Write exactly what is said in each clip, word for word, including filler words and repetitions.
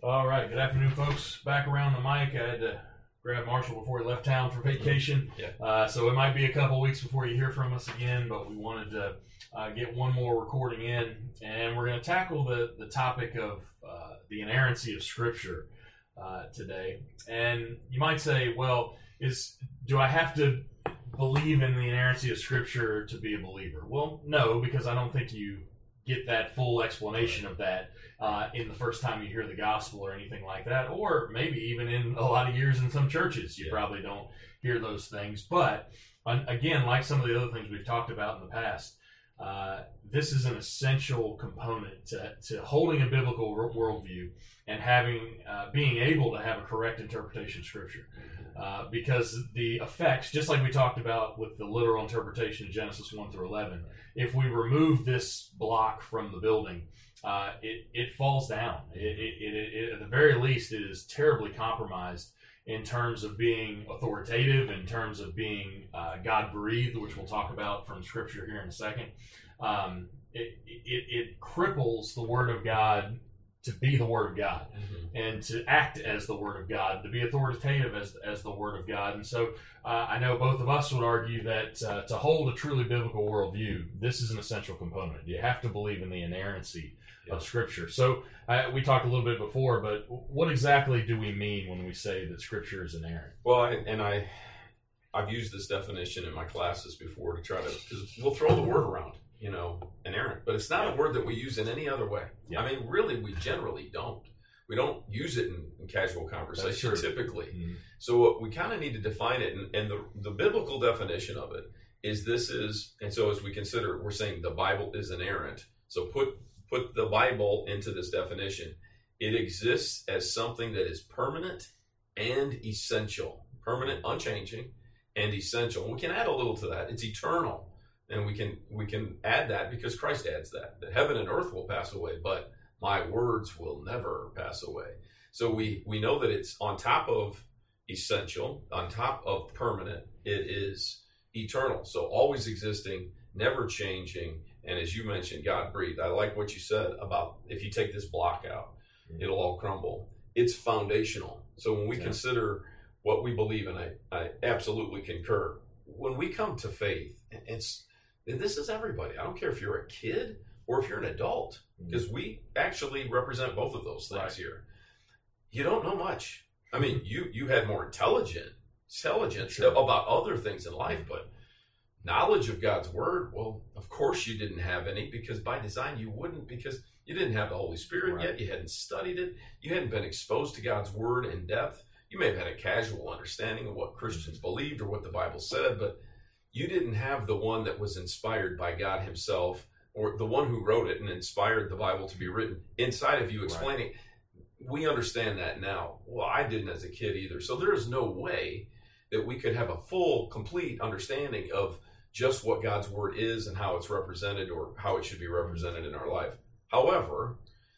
All right, good afternoon, folks. Back around the mic. I had to grab Marshall before he left town for vacation. Yeah. Uh, so it might be a couple weeks before you hear from us again, but we wanted to uh, get one more recording in, and we're going to tackle the, the topic of uh, the inerrancy of Scripture uh, today. And you might say, well, is do I have to believe in the inerrancy of Scripture to be a believer? Well, no, because I don't think you get that full explanation of that uh, in the first time you hear the gospel or anything like that, or maybe even in a lot of years in some churches, you yeah. probably don't hear those things. But again, like some of the other things we've talked about in the past, uh, this is an essential component to, to holding a biblical worldview and having uh, being able to have a correct interpretation of Scripture. Uh, because the effects, just like we talked about with the literal interpretation of Genesis one through eleven, if we remove this block from the building, uh, it, it falls down. It, it, it, it, at the very least, it is terribly compromised in terms of being authoritative, in terms of being uh, God-breathed, which we'll talk about from Scripture here in a second. Um, it, it, it cripples the Word of God to be the Word of God, mm-hmm. and to act as the Word of God, to be authoritative as as the Word of God. And so uh, I know both of us would argue that uh, to hold a truly biblical worldview, this is an essential component. You have to believe in the inerrancy yeah. of Scripture. So uh, we talked a little bit before, but what exactly do we mean when we say that Scripture is inerrant? Well, I, and I, I've used this definition in my classes before to try to, because we'll throw the word around. You know, inerrant, but it's not yeah. a word that we use in any other way. Yeah. I mean, really, we generally don't. We don't use it in, in casual conversation typically. Mm-hmm. So we kind of need to define it, and, and the, the biblical definition of it is this is, and so as we consider, we're saying the Bible is inerrant. So put put the Bible into this definition. It exists as something that is permanent and essential. Permanent, unchanging, and essential. And we can add a little to that. It's eternal. And we can we can add that because Christ adds that, that heaven and earth will pass away, but my words will never pass away. So we, we know that it's on top of essential, on top of permanent, it is eternal. So always existing, never changing, and as you mentioned, God breathed. I like what you said about if you take this block out, mm-hmm. it'll all crumble. It's foundational. So when we yeah. consider what we believe in, I, I absolutely concur. When we come to faith, it's and this is everybody. I don't care if you're a kid or if you're an adult, because we actually represent both of those things right. here. You don't know much. I mean, you you had more intelligent intelligence sure. about other things in life, but knowledge of God's word, well, of course you didn't have any, because by design you wouldn't, because you didn't have the Holy Spirit right. yet. You hadn't studied it. You hadn't been exposed to God's word in depth. You may have had a casual understanding of what Christians believed or what the Bible said, but you didn't have the one that was inspired by God himself, or the one who wrote it and inspired the Bible to be written inside of you explaining. Right. We understand that now. Well, I didn't as a kid either. So there is no way that we could have a full, complete understanding of just what God's word is and how it's represented or how it should be represented in our life. However,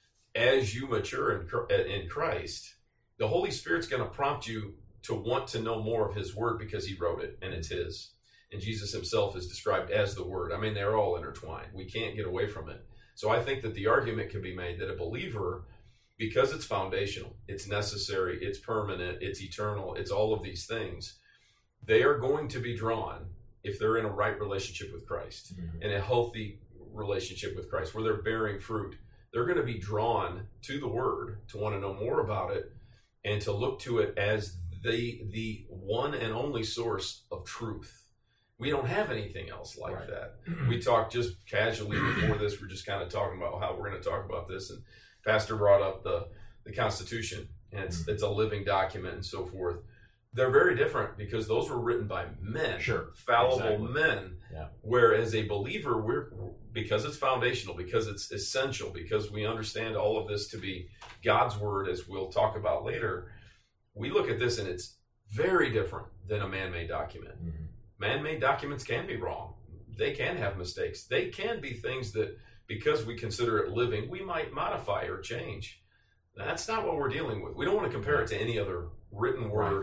as you mature in, in Christ, the Holy Spirit's going to prompt you to want to know more of his word because he wrote it and it's his. And Jesus himself is described as the Word. I mean, they're all intertwined. We can't get away from it. So I think that the argument can be made that a believer, because it's foundational, it's necessary, it's permanent, it's eternal, it's all of these things, they are going to be drawn, if they're in a right relationship with Christ, mm-hmm. in a healthy relationship with Christ, where they're bearing fruit, they're going to be drawn to the Word, to want to know more about it, and to look to it as the the one and only source of truth. We don't have anything else like right. that. We talked just casually before this. We're just kind of talking about how we're going to talk about this. And Pastor brought up the, the Constitution, and it's, mm-hmm. it's a living document and so forth. They're very different because those were written by men, sure. fallible exactly. men. Yeah. Whereas a believer, we're because it's foundational, because it's essential, because we understand all of this to be God's word, as we'll talk about later, we look at this and it's very different than a man-made document. Mm-hmm. Man-made documents can be wrong. They can have mistakes. They can be things that, because we consider it living, we might modify or change. That's not what we're dealing with. We don't want to compare it to any other written word right.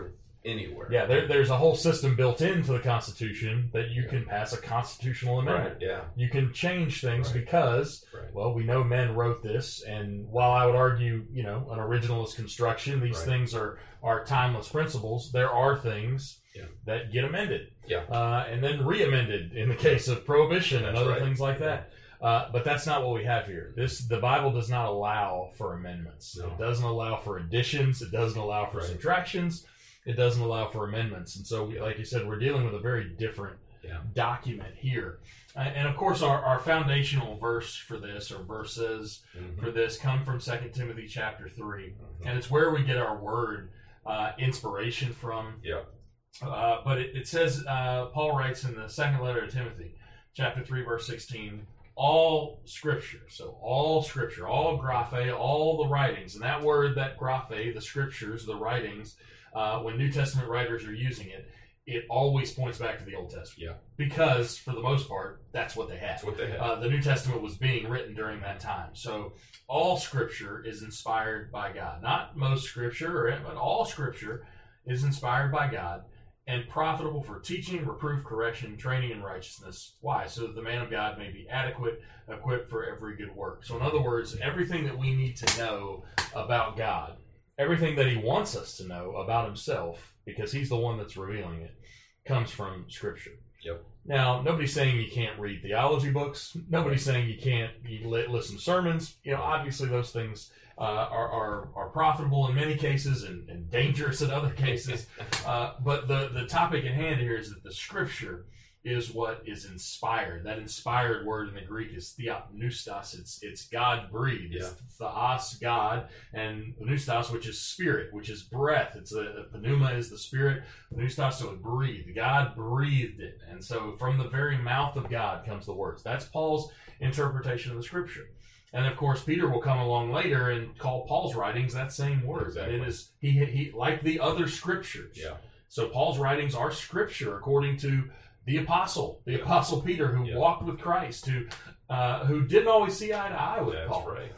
anywhere. Yeah, there, there's a whole system built into the Constitution that you Yeah. can pass a constitutional amendment. Right, yeah. You can change things Right. because, Right. well, we know men wrote this, and while I would argue, you know, an originalist construction, these Right. things are, are timeless principles, there are things Yeah. that get amended. Yeah. Uh, and then re-amended in the case of prohibition and That's other right. things like that. Uh, but that's not what we have here. This the Bible does not allow for amendments. No. It doesn't allow for additions. It doesn't allow for Right. subtractions. It doesn't allow for amendments. And so, we, like you said, we're dealing with a very different Yeah. document here. Uh, and of course, our, our foundational verse for this, or verses Mhm. for this, come from Second Timothy chapter three. Mhm. And it's where we get our word uh, inspiration from. Yeah. Uh, but it, it says, uh, Paul writes in the second letter to Timothy, chapter three, verse sixteen, all scripture, so all scripture, all graphe, all the writings, and that word, that graphe, the scriptures, the writings, uh, when New Testament writers are using it, it always points back to the Old Testament. Yeah. Because, for the most part, that's what they had. That's what they had. Uh, the New Testament was being written during that time. So all scripture is inspired by God. Not most scripture, or, but all scripture is inspired by God and profitable for teaching, reproof, correction, training in righteousness. Why? So that the man of God may be adequate, equipped for every good work. So in other words, everything that we need to know about God, everything that he wants us to know about himself, because he's the one that's revealing it, comes from Scripture. Yep. Now, nobody's saying you can't read theology books. Nobody's saying you can't you li- listen to sermons. You know, obviously those things uh, are, are are profitable in many cases and, and dangerous in other cases. Uh, but the, the topic at hand here is that the Scripture is what is inspired. That inspired word in the Greek is theopneustos. It's it's God breathed. Yeah. It's theos, God, and pneustos, which is spirit, which is breath. It's a, a pneuma is the spirit. Pneustos, so it breathed. God breathed it, and so from the very mouth of God comes the words. That's Paul's interpretation of the Scripture. And of course, Peter will come along later and call Paul's writings that same word. Exactly. It is he he like the other Scriptures. Yeah. So Paul's writings are Scripture according to the apostle, the apostle Peter, who Yeah. walked with Christ, who uh, who didn't always see eye to eye with That's Paul, right.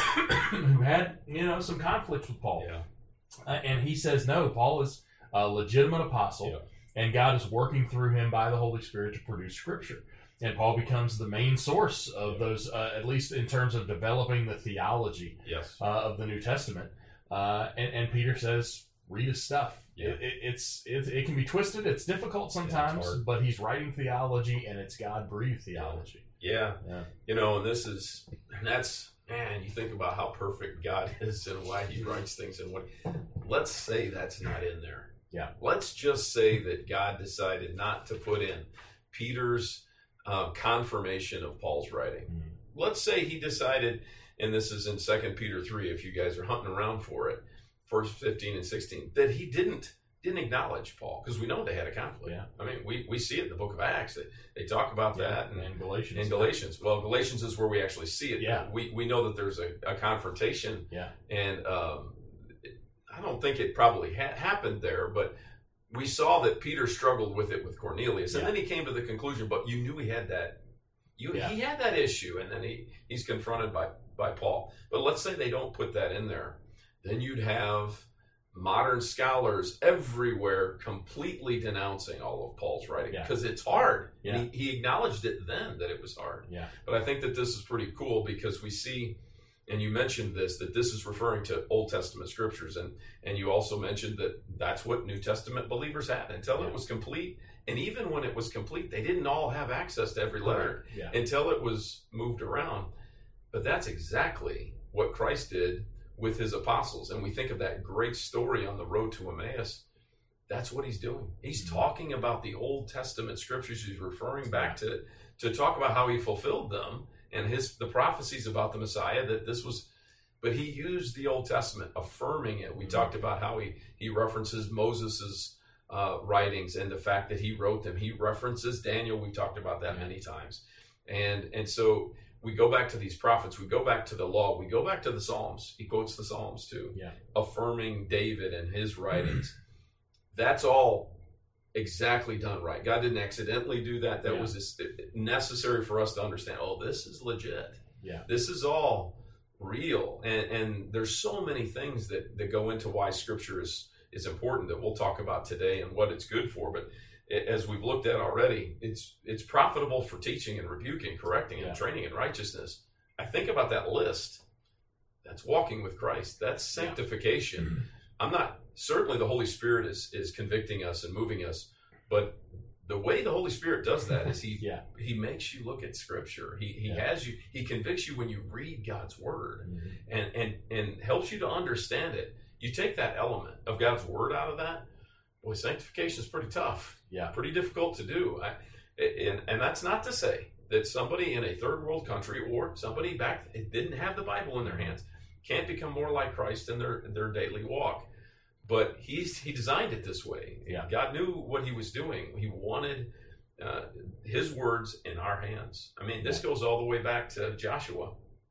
who had you know some conflicts with Paul, Yeah. uh, and he says no, Paul is a legitimate apostle, Yeah. and God is working through him by the Holy Spirit to produce Scripture, and Paul becomes the main source of Yeah. those, uh, at least in terms of developing the theology Yes. uh, of the New Testament, uh, and, and Peter says, read his stuff. Yeah. It, it, it's it, it can be twisted. It's difficult sometimes, hard. but he's writing theology, and it's God breathed theology. Yeah. Yeah. You know, and this is, and that's, man, you think about how perfect God is and why he writes things and what, let's say that's not in there. Yeah. Let's just say that God decided not to put in Peter's uh, confirmation of Paul's writing. Mhm. Let's say he decided, and this is in Second Peter three, if you guys are hunting around for it, verse fifteen and sixteen, that he didn't didn't acknowledge Paul, because we know they had a conflict. Yeah. I mean, we, we see it in the book of Acts. They, they talk about that. and, and Galatians. In Galatians. Well, Galatians is where we actually see it. Yeah. We we know that there's a, a confrontation. Yeah. And um, it- I don't think it probably ha- happened there, but we saw that Peter struggled with it with Cornelius. And Yeah. then he came to the conclusion, but you knew he had that. You, Yeah. He had that issue, and then he, he's confronted by, by Paul. But let's say they don't put that in there. Then you'd have modern scholars everywhere completely denouncing all of Paul's writing, Yeah. because it's hard. Yeah. And he, he acknowledged it then that it was hard. Yeah. But I think that this is pretty cool because we see, and you mentioned this, that this is referring to Old Testament scriptures. And, and you also mentioned that that's what New Testament believers had until Yeah. it was complete. And even when it was complete, they didn't all have access to every letter Yeah. until it was moved around. But that's exactly what Christ did with his apostles. And we think of that great story on the road to Emmaus. That's what he's doing. He's Mm-hmm. talking about the Old Testament scriptures. He's referring back to to talk about how he fulfilled them and his the prophecies about the Messiah, that this was, but he used the Old Testament, affirming it. We Mhm. talked about how he he references Moses's uh, writings and the fact that he wrote them. He references Daniel. We talked about that many times, and and so we go back to these prophets. We go back to the law. We go back to the Psalms. He quotes the Psalms too, Yeah. affirming David and his writings. That's all exactly done right. God didn't accidentally do that. That Yeah. was just necessary for us to understand, oh, this is legit. Yeah. This is all real. And, and there's so many things that, that go into why Scripture is, is important that we'll talk about today and what it's good for. But as we've looked at already, it's it's profitable for teaching and rebuking, correcting, and yeah. training in righteousness. I think about that list. That's walking with Christ. That's sanctification. Yeah. I'm not, certainly the Holy Spirit is is convicting us and moving us, but the way the Holy Spirit does that is he yeah. he makes you look at Scripture. He he yeah. has you, he convicts you when you read God's Word mm-hmm. and, and, and helps you to understand it. You take that element of God's Word out of that, boy, sanctification is pretty tough. Yeah. Pretty difficult to do. I, and, and that's not to say that somebody in a third world country or somebody back that didn't have the Bible in their hands can't become more like Christ in their their daily walk. But he's he designed it this way. Yeah. God knew what he was doing. He wanted uh, his words in our hands. I mean, this yeah. goes all the way back to Joshua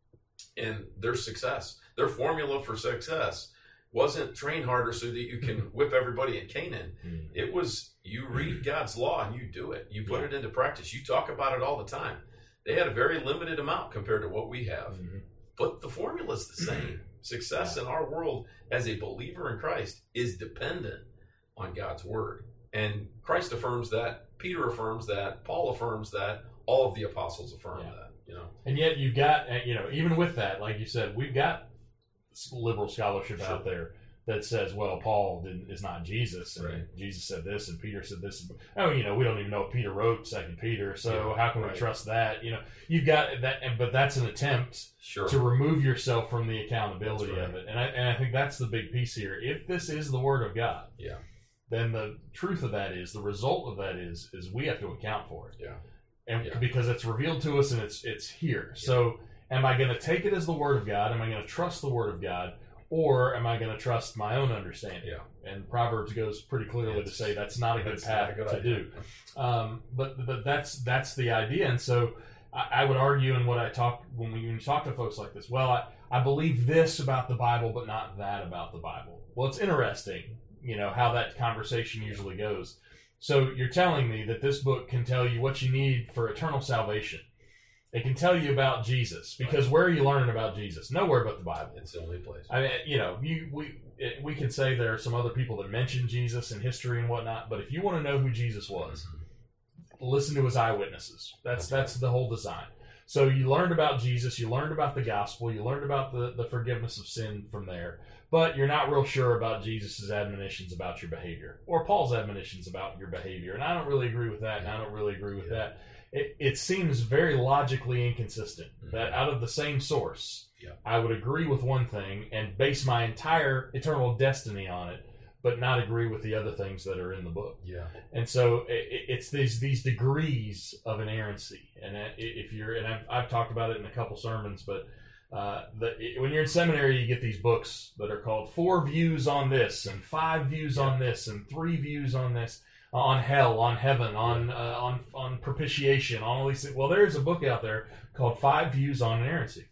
and their success. Their formula for success wasn't train harder so that you can whip everybody in Canaan. Mm. It was you read God's law and you do it. You put yeah. it into practice. You talk about it all the time. They had a very limited amount compared to what we have. Mm-hmm. But the formula is the same. Success in our world as a believer in Christ is dependent on God's Word. And Christ affirms that, Peter affirms that, Paul affirms that, all of the apostles affirm yeah. that, you know. And yet you've got, you know, even with that, like you said, we've got liberal scholarship sure. out there that says, well, Paul didn't, is not Jesus, and right. Jesus said this, and Peter said this. Oh, you know, we don't even know what Peter wrote, Second Peter, so yeah, how can right. we trust that? You know, you've got that, but that's an attempt sure. to remove yourself from the accountability right. of it, and I, and I think that's the big piece here. If this is the Word of God, yeah, then the truth of that is, the result of that is, is we have to account for it, yeah, and yeah. because it's revealed to us and it's it's here. Yeah. So, am I going to take it as the Word of God? Am I going to trust the Word of God? Or am I going to trust my own understanding? Yeah. And Proverbs goes pretty clearly it's, to say that's not a good path a good to idea. do. Um, but but that's that's the idea. And so I, I would argue in what I talk when we when you talk to folks like this. Well, I, I believe this about the Bible, but not that about the Bible. Well, it's interesting, you know, how that conversation usually goes. So you're telling me that this book can tell you what you need for eternal salvation. It can tell you about Jesus, because right. where are you learning about Jesus? Nowhere but the Bible. It's the only place. I mean, you know, you we it, we can say there are some other people that mention Jesus in history and whatnot, but if you want to know who Jesus was, mm-hmm. listen to his eyewitnesses. That's okay. that's the whole design. So you learned about Jesus, you learned about the gospel, you learned about the, the forgiveness of sin from there, but you're not real sure about Jesus' admonitions about your behavior, or Paul's admonitions about your behavior. And I don't really agree with that, and I don't really agree with yeah. that. It, it seems very logically inconsistent mm-hmm. that out of the same source, yeah. I would agree with one thing and base my entire eternal destiny on it, but not agree with the other things that are in the book. Yeah. And so it, it's these these degrees of inerrancy. And if you're, and I've, I've talked about it in a couple sermons, but uh, the, when you're in seminary, you get these books that are called Four Views on This, and Five Views yeah. on This, and Three Views on This. On hell, on heaven, on uh, on on propitiation, on all these things. Well, there's a book out there called Five Views on Inerrancy.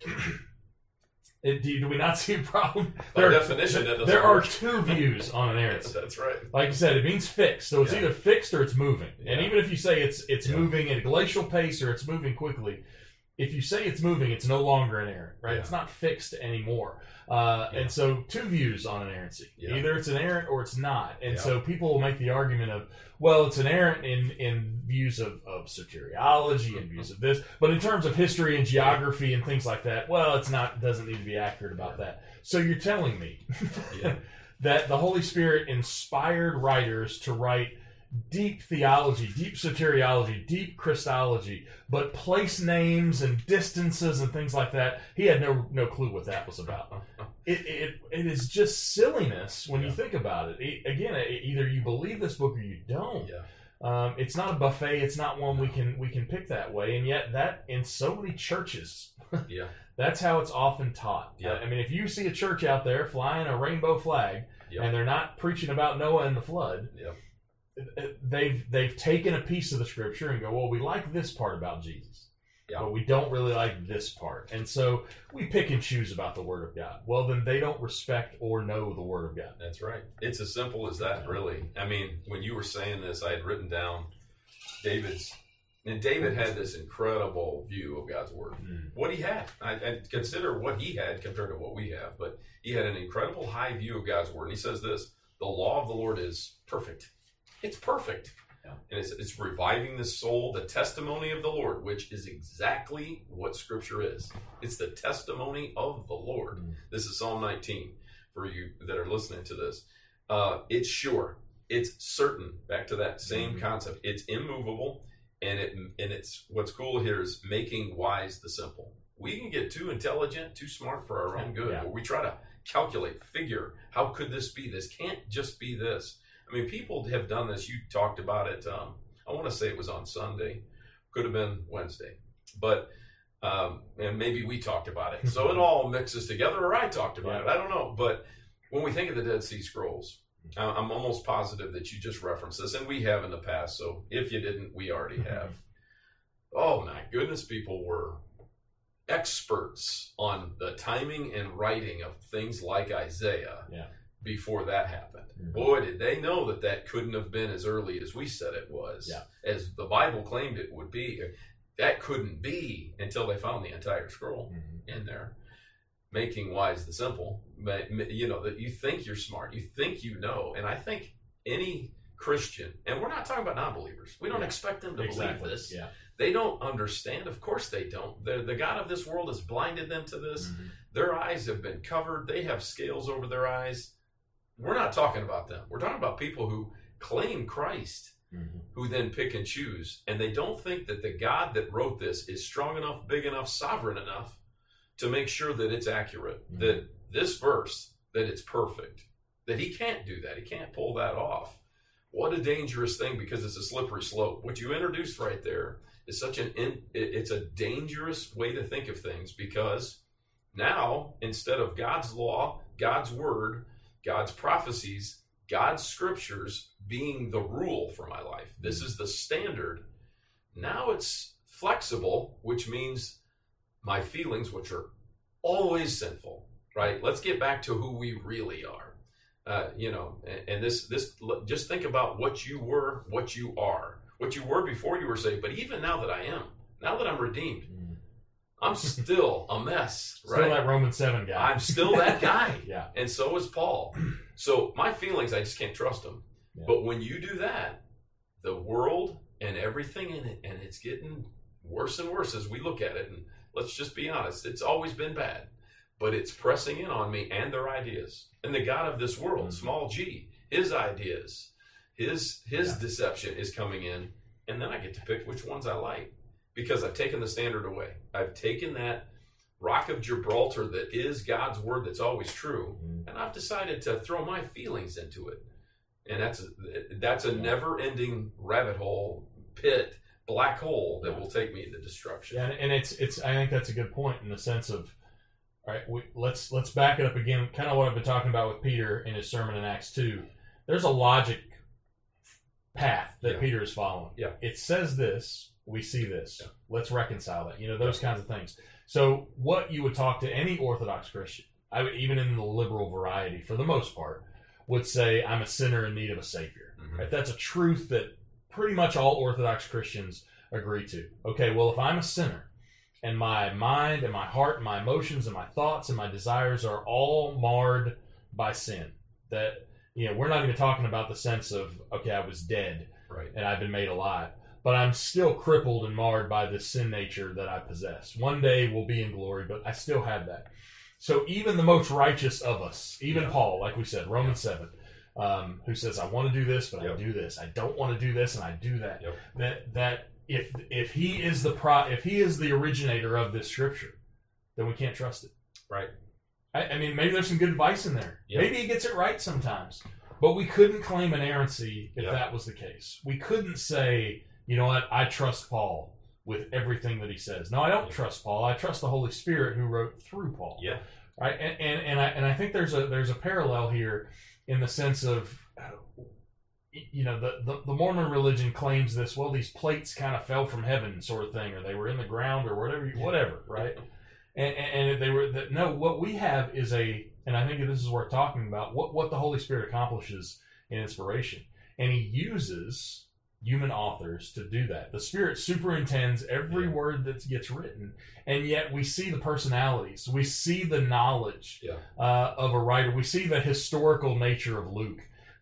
It, do, do we not see a problem? By there definition, are, that there work. are two views on inerrancy. That's, that's right. Like you said, it means fixed. So it's yeah. either fixed or it's moving. Yeah. And even if you say it's it's yeah. moving at a glacial pace or it's moving quickly, if you say it's moving, it's no longer inerrant, right? Yeah. It's not fixed anymore. Uh, yeah. And so two views on inerrancy. Yeah. Either it's inerrant or it's not. And yeah. so people will make the argument of, well, it's inerrant in, in views of, of soteriology and views of this, but in terms of history and geography and things like that, well, it's not, doesn't need to be accurate about that. So you're telling me yeah. that the Holy Spirit inspired writers to write deep theology, deep soteriology, deep Christology, but place names and distances and things like that, he had no no clue what that was about. It it, it is just silliness when yeah. you think about it. it again, it, either you believe this book or you don't. Yeah. Um, it's not a buffet. It's not one we can we can pick that way. And yet that in so many churches, yeah, that's how it's often taught. Yeah. I mean, if you see a church out there flying a rainbow flag yep. and they're not preaching about Noah and the flood, yep. they've they've taken a piece of the scripture and go, well, we like this part about Jesus, yeah. but we don't really like this part, and so we pick and choose about the Word of God. Well, then they don't respect or know the Word of God. That's right. It's as simple as that, really. I mean, when you were saying this, I had written down David's, and David had this incredible view of God's Word. Mm. What he had, I, I consider what he had compared to what we have, but he had an incredible high view of God's Word. And he says this: the law of the Lord is perfect. It's perfect. Yeah. And it's, it's reviving the soul, the testimony of the Lord, which is exactly what Scripture is. It's the testimony of the Lord. Mm. This is Psalm nineteen for you that are listening to this. Uh, it's sure. It's certain. Back to that same mm-hmm. concept. It's immovable, and it and it's what's cool here is making wise the simple. We can get too intelligent, too smart for our own good. Yeah. But we try to calculate, figure, how could this be? This can't just be this. I mean, people have done this. You talked about it. Um, I want to say it was on Sunday. Could have been Wednesday. But, um, and maybe we talked about it. So it all mixes together, or I talked about yeah. it. I don't know. But when we think of the Dead Sea Scrolls, I'm almost positive that you just referenced this, and we have in the past. So if you didn't, we already have. Oh, my goodness, people were experts on the timing and writing of things like Isaiah. Yeah. Before that happened. Mm-hmm. Boy, did they know that that couldn't have been as early as we said it was, yeah. as the Bible claimed it would be. That couldn't be until they found the entire scroll mm-hmm. in there. Making wise the simple. You know, that you think you're smart, you think you know, and I think any Christian, and we're not talking about non-believers, we don't yeah. expect them to exactly. believe this. Yeah. They don't understand. Of course they don't. The, the God of this world has blinded them to this. Mm-hmm. Their eyes have been covered. They have scales over their eyes. We're not talking about them. We're talking about people who claim Christ, mm-hmm. who then pick and choose. And they don't think that the God that wrote this is strong enough, big enough, sovereign enough to make sure that it's accurate, mm-hmm. that this verse, that it's perfect, that he can't do that. He can't pull that off. What a dangerous thing, because it's a slippery slope. What you introduced right there is such an, in, it's a dangerous way to think of things, because now, instead of God's law, God's word, God's prophecies, God's scriptures being the rule for my life, this is the standard. Now it's flexible, which means my feelings, which are always sinful, right? Let's get back to who we really are. Uh, you know, and, and this, this, just think about what you were, what you are, what you were before you were saved. But even now that I am, now that I'm redeemed, mm. I'm still a mess, right? Still that Romans seven guy. I'm still that guy. Yeah. And so is Paul. So my feelings, I just can't trust them. Yeah. But when you do that, the world and everything in it, and it's getting worse and worse as we look at it. And let's just be honest, it's always been bad, but it's pressing in on me and their ideas. And the God of this world, mm-hmm. small g, his ideas, his his yeah. deception is coming in. And then I get to pick which ones I like, because I've taken the standard away. I've taken that rock of Gibraltar that is God's word that's always true, mm-hmm. and I've decided to throw my feelings into it. And that's a, that's a never-ending rabbit hole, pit, black hole that will take me into destruction. Yeah, and it's it's. I think that's a good point in the sense of, all right, we, let's let's back it up again. Kind of what I've been talking about with Peter in his sermon in Acts two. There's a logic path that yeah. Peter is following. Yeah, it says this. We see this. Yeah. Let's reconcile it. You know, those yeah. kinds of things. So what you would talk to any Orthodox Christian, I would, even in the liberal variety for the most part, would say, I'm a sinner in need of a Savior. Mm-hmm. Right? That's a truth that pretty much all Orthodox Christians agree to. Okay, well, if I'm a sinner and my mind and my heart and my emotions and my thoughts and my desires are all marred by sin, that, you know, we're not even talking about the sense of, okay, I was dead right. and I've been made alive, but I'm still crippled and marred by this sin nature that I possess. One day we'll be in glory, but I still have that. So even the most righteous of us, even yeah. Paul, like we said, Romans yeah. seven, um, who says, I want to do this, but yep. I do this. I don't want to do this, and I do that. Yep. That that if if he is the pro, if he is the originator of this scripture, then we can't trust it. Right. I, I mean, maybe there's some good advice in there. Yep. Maybe he gets it right sometimes. But we couldn't claim inerrancy if yep. that was the case. We couldn't say, you know what, I trust Paul with everything that he says. No, I don't trust Paul. I trust the Holy Spirit who wrote through Paul. Yeah. Right. And and, and I and I think there's a there's a parallel here in the sense of, you know, the, the, the Mormon religion claims this, well, these plates kind of fell from heaven sort of thing, or they were in the ground or whatever, whatever, right? And, and, and they were, that, no, what we have is a, and I think this is worth talking about, what, what the Holy Spirit accomplishes in inspiration. And he uses human authors to do that. The Spirit superintends every yeah. word that gets written, and yet we see the personalities. We see the knowledge yeah. uh, of a writer. We see the historical nature of Luke.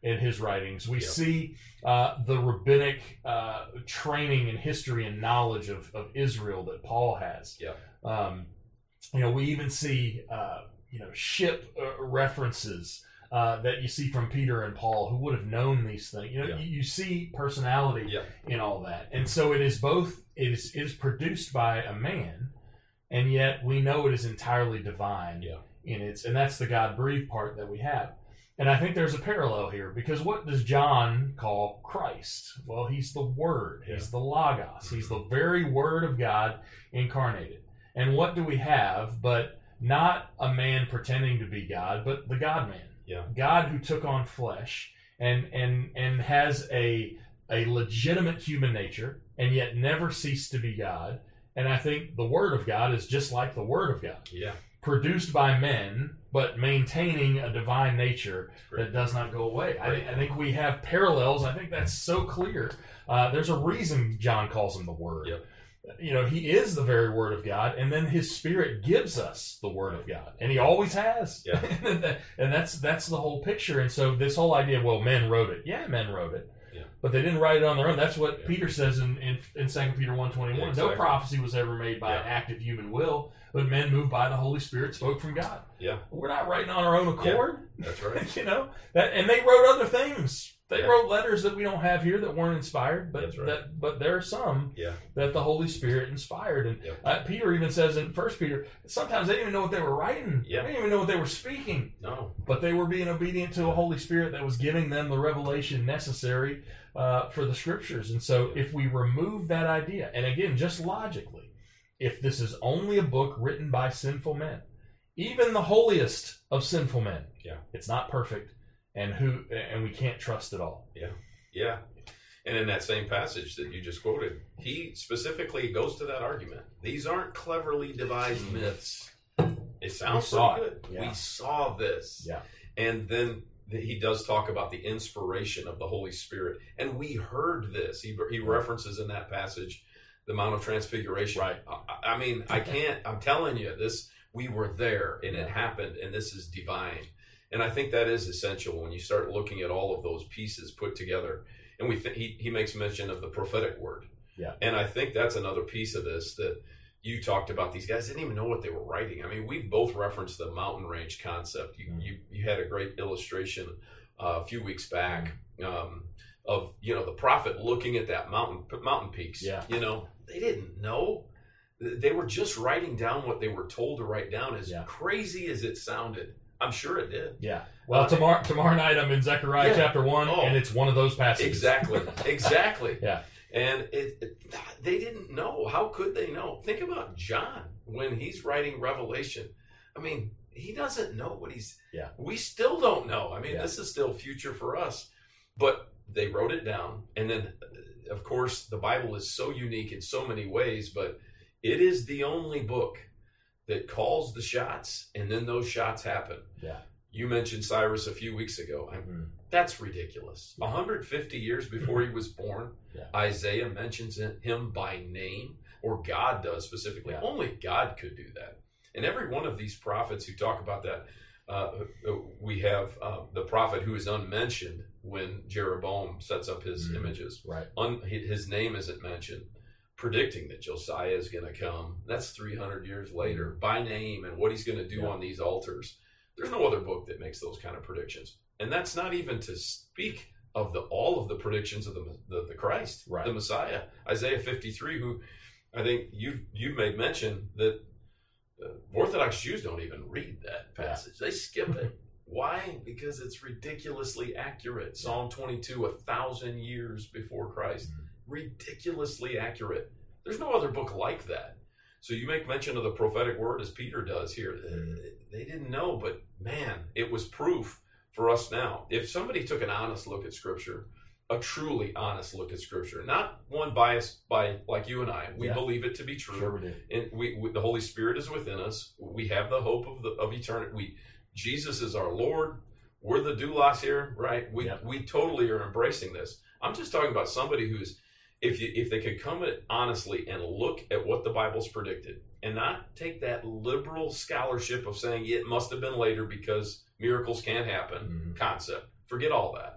in his writings. We Yep. see uh, the rabbinic uh, training and history and knowledge of, of Israel that Paul has. Yep. Um, you know, we even see uh, you know ship uh, references uh, that you see from Peter and Paul, who would have known these things. You know, Yeah. you, you see personality Yeah. in all that, and so it is both. It is it is produced by a man, and yet we know it is entirely divine. Yeah. In its, and that's the God breathed part that we have. And I think there's a parallel here, because what does John call Christ? Well, he's the Word. He's Yeah. the Logos. He's the very Word of God incarnated. And what do we have but not a man pretending to be God, but the God-man? Yeah. God who took on flesh and and and has a a legitimate human nature, and yet never ceased to be God. And I think the Word of God is just like the Word of God, Yeah. produced by men, but maintaining a divine nature that does not go away. I, think- I think we have parallels. I think that's so clear. Uh, there's a reason John calls him the Word. Yep. You know, he is the very Word of God, and then his Spirit gives us the Word of God, and he always has. Yeah. and, that, and that's that's the whole picture. And so this whole idea, well, men wrote it. Yeah, men wrote it. Yeah. But they didn't write it on their own. That's what Yeah. Peter says in, in, in Second Peter one twenty-one. Yeah, No exactly. prophecy was ever made by Yeah. an act of human will, but men moved by the Holy Spirit spoke from God. Yeah. We're not writing on our own accord. That's right. you know, that, and they wrote other things. They Yeah. wrote letters that we don't have here that weren't inspired, but That's right. that but there are some Yeah. that the Holy Spirit inspired. And Yep. uh, Peter even says in First Peter, sometimes they didn't even know what they were writing. Yeah. They didn't even know what they were speaking, No. but they were being obedient to a Holy Spirit that was giving them the revelation necessary uh, for the Scriptures. And so if we remove that idea, and again, just logically, if this is only a book written by sinful men, even the holiest of sinful men, Yeah. it's not perfect, and who and we can't trust it all. Yeah. And in that same passage that you just quoted, he specifically goes to that argument. These aren't cleverly devised myths. It sounds We saw pretty it. good. Yeah. We saw this. Yeah. And then the, he does talk about the inspiration of the Holy Spirit. And we heard this. He, he references in that passage the Mount of Transfiguration. Right. I, I mean, I can't, I'm telling you, this, we were there and it happened, and this is divine. And I think that is essential when you start looking at all of those pieces put together. And we th- he, he makes mention of the prophetic word. Yeah. And I think that's another piece of this that you talked about. These guys didn't even know what they were writing. I mean, we both referenced the mountain range concept. You, Mm. you, you had a great illustration uh, a few weeks back um, of, you know, the prophet looking at that mountain, mountain peaks. Yeah. You know, they didn't know. They were just writing down what they were told to write down, as Yeah. crazy as it sounded. I'm sure it did. Yeah. Well, tomorrow tomorrow night I'm in Zechariah Yeah. chapter one, Oh. and it's one of those passages. Exactly. Exactly. Yeah. And it, it, they didn't know. How could they know? Think about John when he's writing Revelation. I mean, he doesn't know what he's. Yeah. We still don't know. I mean, Yeah. this is still future for us. But they wrote it down, and then, of course, the Bible is so unique in so many ways. But it is the only book that calls the shots, and then those shots happen. Yeah. You mentioned Cyrus a few weeks ago. I Mhm. That's ridiculous. one hundred fifty years before he was born, Yeah. Isaiah mentions him by name, or God does specifically. Yeah. Only God could do that. And every one of these prophets who talk about that, uh, we have uh, the prophet who is unmentioned when Jeroboam sets up his Mhm. images. Right. Un, his name isn't mentioned, predicting that Josiah is going to come. That's three hundred years later, by name, and what he's going to do Yeah. on these altars. There's no other book that makes those kind of predictions. And that's not even to speak of the all of the predictions of the the, the Christ, Right. the Messiah. Isaiah fifty-three, who I think you've you've made mention that uh, Orthodox Jews don't even read that passage. They skip it. Why? Because it's ridiculously accurate. Psalm twenty-two, a thousand years before Christ. Mhm. Ridiculously accurate. There's no other book like that. So you make mention of the prophetic word as Peter does here. They didn't know, but man, it was proof for us now. If somebody took an honest look at Scripture, a truly honest look at Scripture, not one biased by like you and I, we Yeah. believe it to be true. Sure we do. And we, we the Holy Spirit is within us. We have the hope of the of eternity. We Jesus is our Lord. We're the doulos here, right? We Yep. we totally are embracing this. I'm just talking about somebody who's if you if they could come at it honestly and look at what the Bible's predicted and not take that liberal scholarship of saying it must have been later because miracles can't happen Mhm. concept. Forget all that.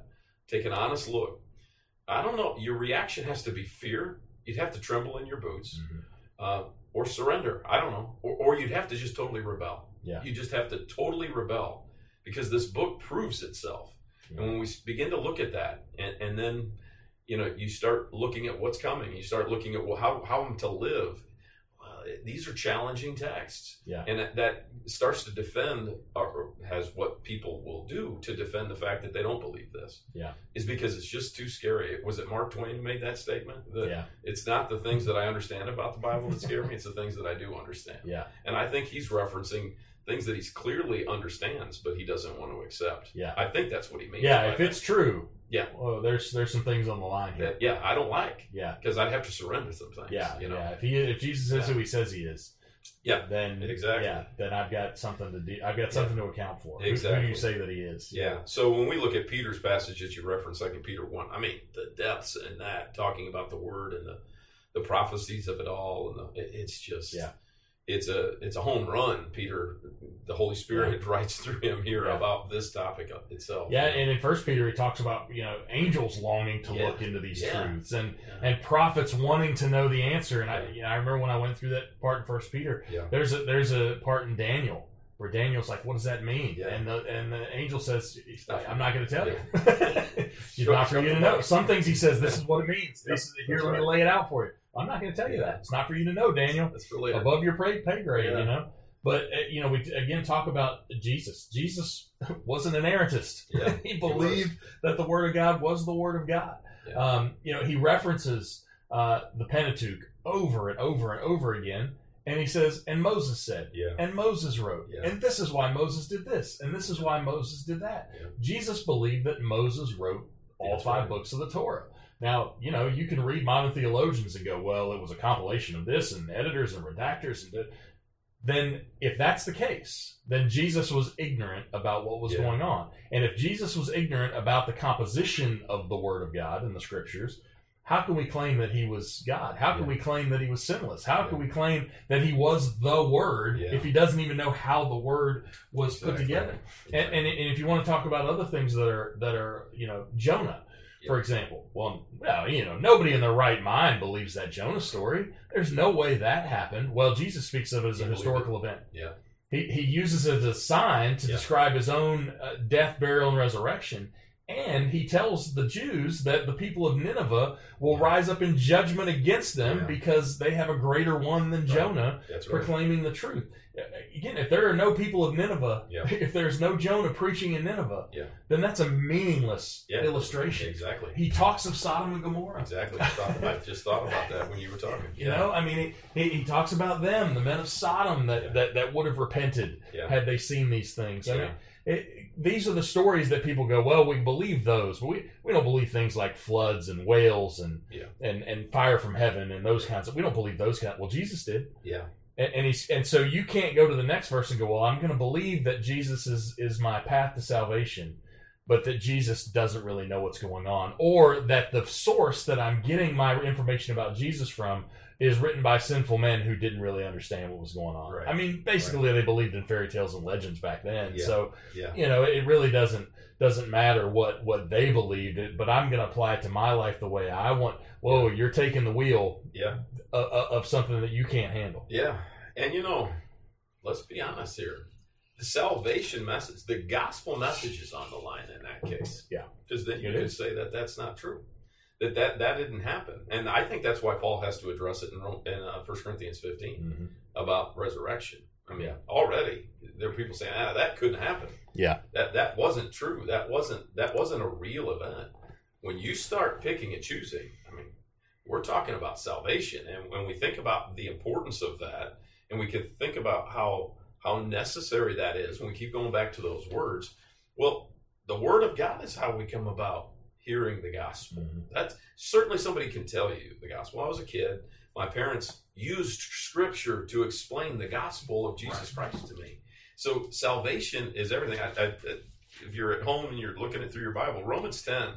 take an honest look. I don't know. Your reaction has to be fear. You'd have to tremble in your boots, mm-hmm. uh, or surrender. I don't know. Or, or you'd have to just totally rebel. Yeah. You just have to totally rebel because this book proves itself. Yeah. And when we begin to look at that, and, and then, you know, you start looking at what's coming. You start looking at, well, how, how I'm to live. These are challenging texts, yeah. and that, that starts to defend, or has what people will do to defend the fact that they don't believe this. Yeah, is because it's just too scary. Was it Mark Twain who made that statement? That yeah, it's not the things that I understand about the Bible that scare me; it's the things that I do understand. Yeah, and I think he's referencing things that he clearly understands, but he doesn't want to accept. Yeah, I think that's what he means. Yeah, if it's true. Yeah. Well, there's there's some things on the line here. That, yeah, I don't like. Yeah. Because I'd have to surrender some things. Yeah. You know? Yeah. If he if Jesus is yeah. who he says he is. Yeah. Then exactly. Yeah. Then I've got something to do. I've got something yeah. to account for. Exactly. Who, who do you say that he is? Yeah. So when we look at Peter's passage that you referenced, Second Peter one, I mean the depths in that, talking about the word and the the prophecies of it all, and the, it, it's just yeah. It's a it's a home run. Peter, the Holy Spirit yeah. writes through him here yeah. about this topic itself. Yeah, and in First Peter he talks about you know angels longing to yeah. look into these yeah. truths, and yeah. and prophets wanting to know the answer. And I you know, I remember when I went through that part in First Peter. Yeah. There's a there's a part in Daniel where Daniel's like, "What does that mean?" Yeah. And the and the angel says, "I'm not going to tell yeah. you. It's sure, not for you to know." Some things he says, "This is what it means. This is here. Let right. me lay it out for you." I'm not going to tell you yeah. that. It's not for you to know, Daniel. It's for later. Above your pay, pay grade, yeah. you know. But uh, you know, we again talk about Jesus. Jesus was an inerrantist. Yeah, he believed he that the Word of God was the Word of God. Yeah. Um, you know, he references uh, the Pentateuch over and over and over again, and he says, "And Moses said," yeah. and Moses wrote, yeah. and this is why Moses did this, and this is why Moses did that. Yeah. Jesus believed that Moses wrote all That's five right. books of the Torah. Now, you know, you can read modern theologians and go, well, it was a compilation of this and editors and redactors. And th- then if that's the case, then Jesus was ignorant about what was yeah. going on. And if Jesus was ignorant about the composition of the Word of God in the Scriptures, how can we claim that he was God? How can yeah. we claim that he was sinless? How yeah. can we claim that he was the Word yeah. if he doesn't even know how the Word was exactly. put together? Exactly. And, and, and if you want to talk about other things that are, that are you know, Jonah, Yeah. for example, well, well, you know, nobody in their right mind believes that Jonah story. There's no way that happened. Well, Jesus speaks of it as He a believed historical it. event. Yeah. He he uses it as a sign to Yeah. describe his own uh, death, burial, and resurrection. And he tells the Jews that the people of Nineveh will Yeah. rise up in judgment against them Yeah. because they have a greater one than Right. Jonah That's right. proclaiming the truth. Again, if there are no people of Nineveh, Yeah. if there's no Jonah preaching in Nineveh, Yeah. then that's a meaningless Yeah. illustration. Exactly. He talks of Sodom and Gomorrah. Exactly. I, thought, I just thought about that when you were talking. You know, I mean, he, he, he talks about them, the men of Sodom that, Yeah. that, that would have repented Yeah. had they seen these things. I Yeah. mean, it, these are the stories that people go, well, we believe those, but we, we don't believe things like floods and whales and, Yeah. and, and fire from heaven and those kinds of. We don't believe those kinds. Well, Jesus did. Yeah. And, and he's and so you can't go to the next verse and go, well, I'm going to believe that Jesus is is my path to salvation, but that Jesus doesn't really know what's going on, or that the source that I'm getting my information about Jesus from is written by sinful men who didn't really understand what was going on. Right. I mean, basically, Right. they believed in fairy tales and legends back then. Yeah. So Yeah. you know, it really doesn't doesn't matter what what they believed, it, but I'm going to apply it to my life the way I want. Whoa, you're taking the wheel. Yeah. Of, of something that you can't handle. Yeah. And you know, let's be honest here. The salvation message, the gospel message is on the line in that case. Yeah. Because then you It could is. say that that's not true. That, that that didn't happen. And I think that's why Paul has to address it in, Rome, in uh, First Corinthians fifteen Mm-hmm. about resurrection. I mean, Yeah. already there are people saying, ah, that couldn't happen. Yeah. That that wasn't true. That wasn't that wasn't a real event. When you start picking and choosing, I mean, we're talking about salvation. And when we think about the importance of that, and we can think about how how necessary that is when we keep going back to those words. Well, the Word of God is how we come about hearing the gospel. Mm-hmm. That's certainly somebody can tell you the gospel. When I was a kid, my parents used Scripture to explain the gospel of Jesus Christ to me. So salvation is everything. I, I, if you're at home and you're looking at through your Bible, Romans ten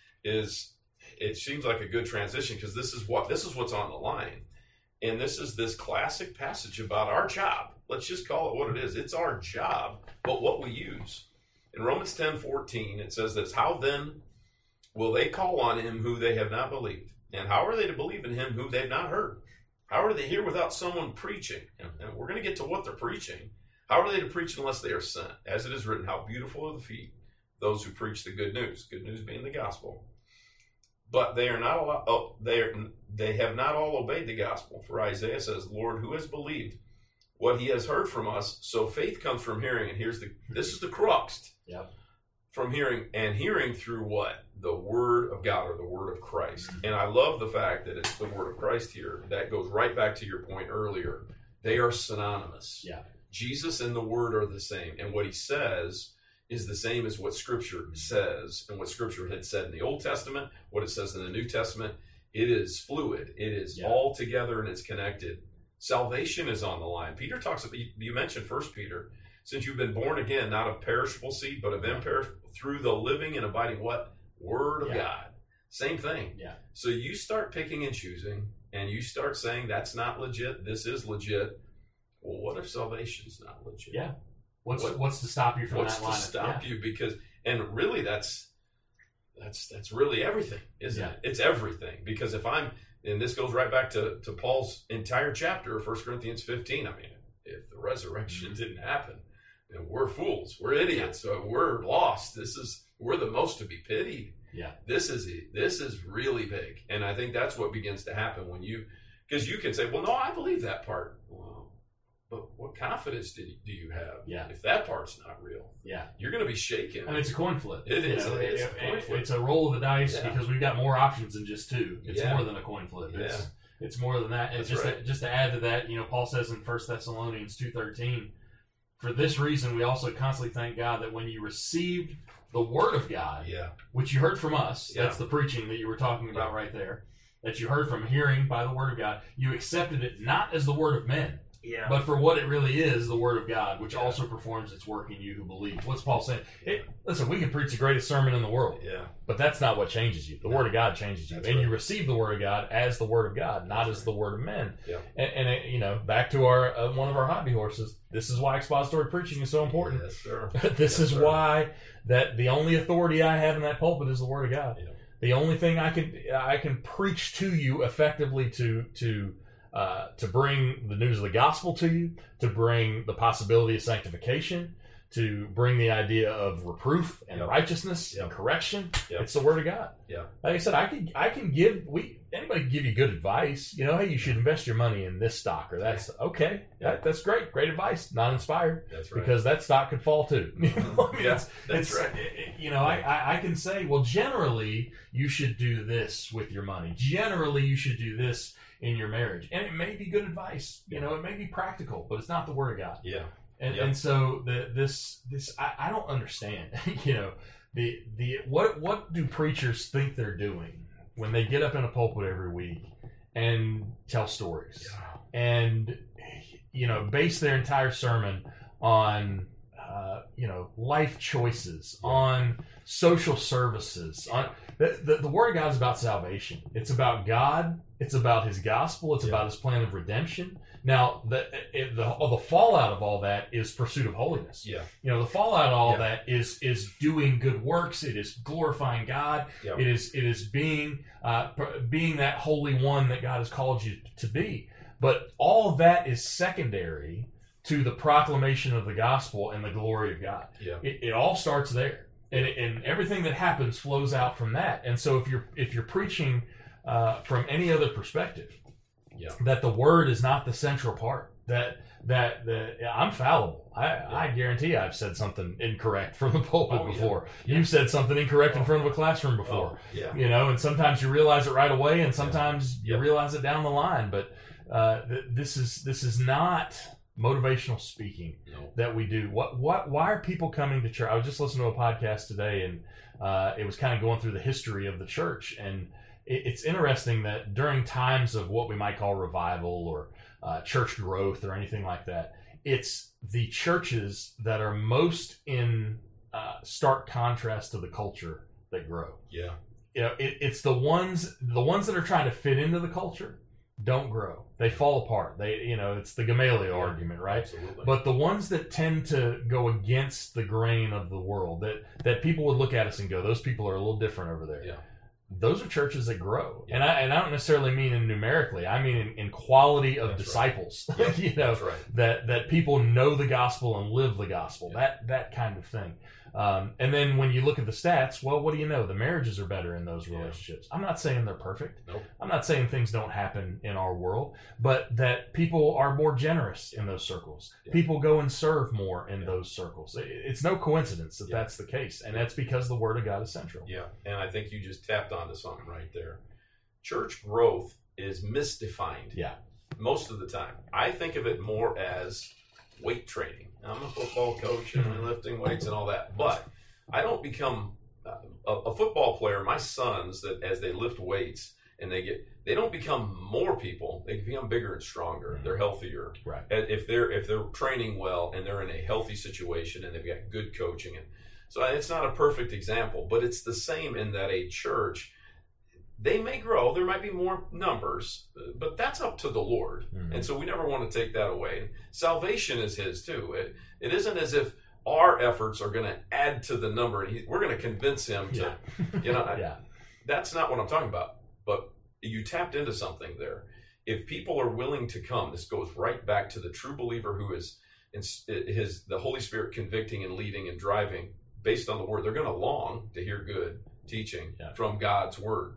is. It seems like a good transition because this is what this is what's on the line. And this is this classic passage about our job. Let's just call it what it is. It's our job, but what we use. In Romans ten fourteen, it says this, how then will they call on him who they have not believed? And how are they to believe in him who they've not heard? How are they here without someone preaching? And we're going to get to what they're preaching. How are they to preach unless they are sent? As it is written, how beautiful are the feet, those who preach the good news. Good news being the gospel. But they are not allowed, oh, they are, they have not all obeyed the gospel. For Isaiah says, Lord, who has believed what he has heard from us? So faith comes from hearing. And here's the, this is the crux. Yep. From hearing, and hearing through what? The word of God, or the word of Christ. And I love the fact that it's the word of Christ here. That goes right back to your point earlier. They are synonymous. Yeah. Jesus and the word are the same. And what he says is the same as what Scripture says, and what Scripture had said in the Old Testament, what it says in the New Testament. It is fluid. It is yeah. all together, and it's connected. Salvation is on the line. Peter talks about, you mentioned First Peter, since you've been born again, not of perishable seed, but of imperishable, through the living and abiding what? Word of yeah. God. Same thing. Yeah. So you start picking and choosing, and you start saying that's not legit, this is legit. Well, what if salvation's not legit? Yeah. What's What- what's to stop you from What's that to line? stop yeah. you? Because, and really that's that's that's really everything, isn't Yeah. it? It's everything. Because if I'm, and this goes right back to, to Paul's entire chapter of First Corinthians fifteen. I mean, if the resurrection didn't happen, then we're fools. We're idiots. So we're lost. This is, we're the most to be pitied. Yeah. This is this is really big. And I think that's what begins to happen when you, because you can say, well, no, I believe that part. Well, but what confidence do you, do you have Yeah. if that part's not real? Yeah. You're going to be shaken. I mean, it's a coin flip. It You is. know, It is it- a coin it- flip. It's a roll of the dice Yeah. because we've got more options than just two. It's Yeah. more than a coin flip. It's, Yeah. it's more than that. And That's just right. to, just to add to that, you know, Paul says in First Thessalonians two thirteen, for this reason we also constantly thank God that when you received the word of God, Yeah. which you heard from us, Yeah. that's the preaching that you were talking about right there, that you heard from hearing by the word of God, you accepted it not as the word of men, Yeah. but for what it really is, the word of God, which Yeah. also performs its work in you who believe. What's Paul saying? It, listen, we can preach the greatest sermon in the world, Yeah. but that's not what changes you. The word of God changes you. That's And right. you receive the word of God as the word of God, not That's as the word of men. Yeah. And, and it, you know, back to our uh, one of our hobby horses, this is why expository preaching is so important. Yes, sir. this Yes, is sir. why that the only authority I have in that pulpit is the word of God. Yeah. The only thing I can I can preach to you effectively to to uh, to bring the news of the gospel to you, to bring the possibility of sanctification, to bring the idea of reproof and Yep. righteousness Yep. and correction. Yep. It's the word of God. Yeah. Like I said, I can I can give we anybody can give you good advice. You know, hey, you should invest your money in this stock or that's okay. Yeah. That, that's great, great advice. Not inspired That's right. because that stock could fall too. You know, I mean, Yeah, it's- that's it's, right. it- it- you know, I, I, I can say, well, generally you should do this with your money. Generally, you should do this in your marriage, and it may be good advice. You know, it may be practical, but it's not the word of God. Yeah. And Yep. and so the this this I, I don't understand. you know, the the what what do preachers think they're doing when they get up in a pulpit every week and tell stories and you know base their entire sermon on uh, you know life choices, on social services, on the, the the word of God is about salvation. It's about God. It's about His gospel. It's Yeah. about His plan of redemption. Now, the, it, the the fallout of all that is pursuit of holiness. Yeah. You know, the fallout of all Yeah. that is is doing good works. It is glorifying God. Yeah. It is it is being uh, pr- being that holy one that God has called you to be. But all of that is secondary to the proclamation of the gospel and the glory of God. Yeah. It, it all starts there, and, and everything that happens flows out from that. And so, if you're if you're preaching uh, from any other perspective, Yeah. that the word is not the central part, that that the I'm fallible. I, I guarantee I've said something incorrect from the pulpit Oh, yeah. before. Yeah. You've said something incorrect in Oh. front of a classroom before. Oh, yeah. You know, and sometimes you realize it right away, and sometimes you Yep. realize it down the line. But uh, th- this is this is not motivational speaking No. that we do. What what? Why are people coming to church? I was just listening to a podcast today, and uh, it was kind of going through the history of the church, and it, it's interesting that during times of what we might call revival or uh, church growth or anything like that, it's the churches that are most in uh, stark contrast to the culture that grow. Yeah. You know, it, it's the ones the ones that are trying to fit into the culture don't grow. They fall apart. They, you know, it's the Gamaliel Yeah. argument, right? Absolutely. But the ones that tend to go against the grain of the world, that that people would look at us and go, those people are a little different over there. yeah. those are churches that grow. Yeah. And I and I don't necessarily mean in numerically. I mean in, in quality of That's disciples. Right. Yep. you know, That's right. that that people know the gospel and live the gospel. Yeah. That that kind of thing. Um, and then when you look at the stats, well, what do you know? The marriages are better in those relationships. Yeah. I'm not saying they're perfect. Nope. I'm not saying things don't happen in our world, but that people are more generous in those circles. Yeah. People go and serve more in yeah. those circles. It's no coincidence that yeah. that's the case. And that's because the Word of God is central. Yeah. And I think you just tapped onto something right there. Church growth is misdefined. Yeah. Most of the time. I think of it more as weight training. I'm a football coach and I'm lifting weights and all that, but I don't become a, a football player. My sons, that as they lift weights and they get, they don't become more people. They become bigger and stronger. They're healthier. Right. If they're if they're training well and they're in a healthy situation and they've got good coaching, and so it's not a perfect example, but it's the same in that a church, they may grow. There might be more numbers, but that's up to the Lord. Mm-hmm. And so we never want to take that away. Salvation is His too. It, it isn't as if our efforts are going to add to the number and he, we're going to convince Him to, yeah. you know, yeah. that's not what I'm talking about. But you tapped into something there. If people are willing to come, this goes right back to the true believer who is his, the Holy Spirit convicting and leading and driving based on the Word. They're going to long to hear good teaching yeah. from God's Word.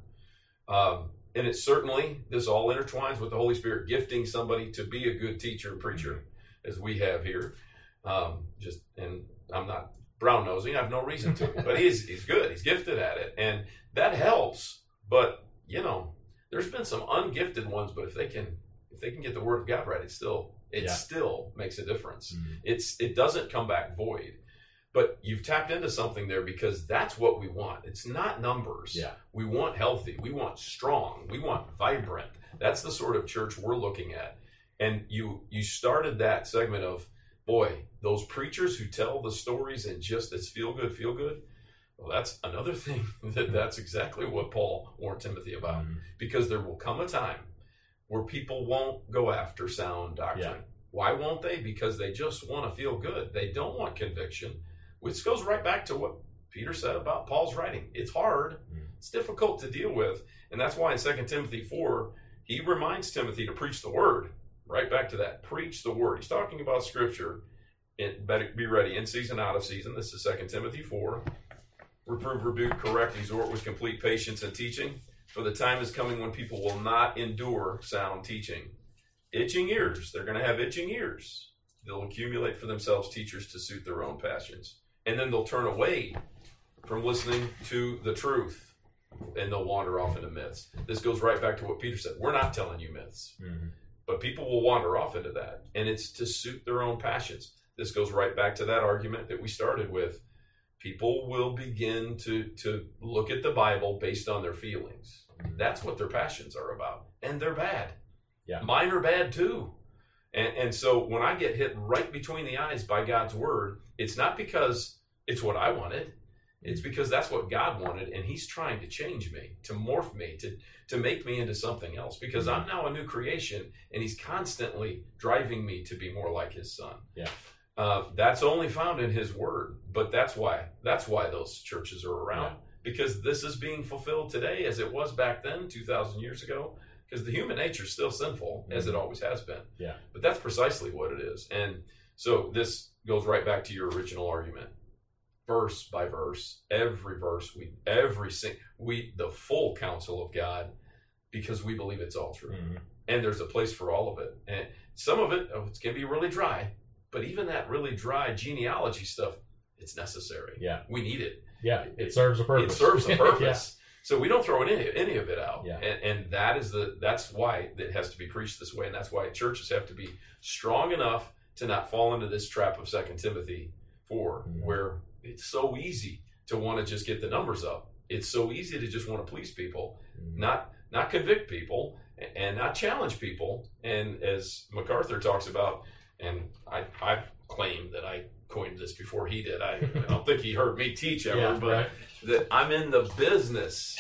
Um, and it certainly, this all intertwines with the Holy Spirit gifting somebody to be a good teacher and preacher, as we have here. Um, just, and I'm not brown nosing, I have no reason to, but he's he's good, he's gifted at it, and that helps. But you know, there's been some ungifted ones, but if they can, if they can get the Word of God right, it still it yeah. still makes a difference. Mm-hmm. It's it doesn't come back void. But you've tapped into something there because that's what we want. It's not numbers. Yeah. We want healthy. We want strong. We want vibrant. That's the sort of church we're looking at. And you you started that segment of, boy, those preachers who tell the stories and just it's feel good, feel good. Well, that's another thing that that's exactly what Paul warned Timothy about. Mm-hmm. Because there will come a time where people won't go after sound doctrine. Yeah. Why won't they? Because they just want to feel good. They don't want conviction. Which goes right back to what Peter said about Paul's writing. It's hard. Mm. It's difficult to deal with. And that's why in Second Timothy four, he reminds Timothy to preach the word. Right back to that. Preach the word. He's talking about Scripture. It better be ready in season, out of season. This is Second Timothy four. Reprove, rebuke, correct, exhort with complete patience and teaching. For the time is coming when people will not endure sound teaching. Itching ears. They're going to have itching ears. They'll accumulate for themselves teachers to suit their own passions. And then they'll turn away from listening to the truth and they'll wander off into myths. This goes right back to what Peter said. We're not telling you myths, mm-hmm. but people will wander off into that. And it's to suit their own passions. This goes right back to that argument that we started with. People will begin to, to look at the Bible based on their feelings. That's what their passions are about. And they're bad. Yeah. Mine are bad too. And, and so when I get hit right between the eyes by God's word, it's not because it's what I wanted. It's because that's what God wanted, and He's trying to change me, to morph me, to, to make me into something else, because I'm now a new creation, and He's constantly driving me to be more like His Son. Yeah. Uh, that's only found in His Word, but that's why that's why those churches are around, yeah. because this is being fulfilled today as it was back then, two thousand years ago. Because the human nature is still sinful, as it always has been. Yeah. But that's precisely what it is. And so this goes right back to your original argument. Verse by verse, every verse, we every sing, we the full counsel of God, because we believe it's all true. Mm-hmm. And there's a place for all of it. And some of it, oh, it's going to be really dry. But even that really dry genealogy stuff, it's necessary. Yeah. We need it. Yeah. It, it serves a purpose. It serves a purpose. yeah. So we don't throw any, any of it out. Yeah. And, and that is the that's why it has to be preached this way. And that's why churches have to be strong enough to not fall into this trap of Second Timothy four, mm-hmm. where it's so easy to want to just get the numbers up. It's so easy to just want to please people, mm-hmm. not not convict people, and not challenge people. And as MacArthur talks about, and I I claim that I coined this before he did. I, I don't think he heard me teach ever, yeah, but right. that I'm in the business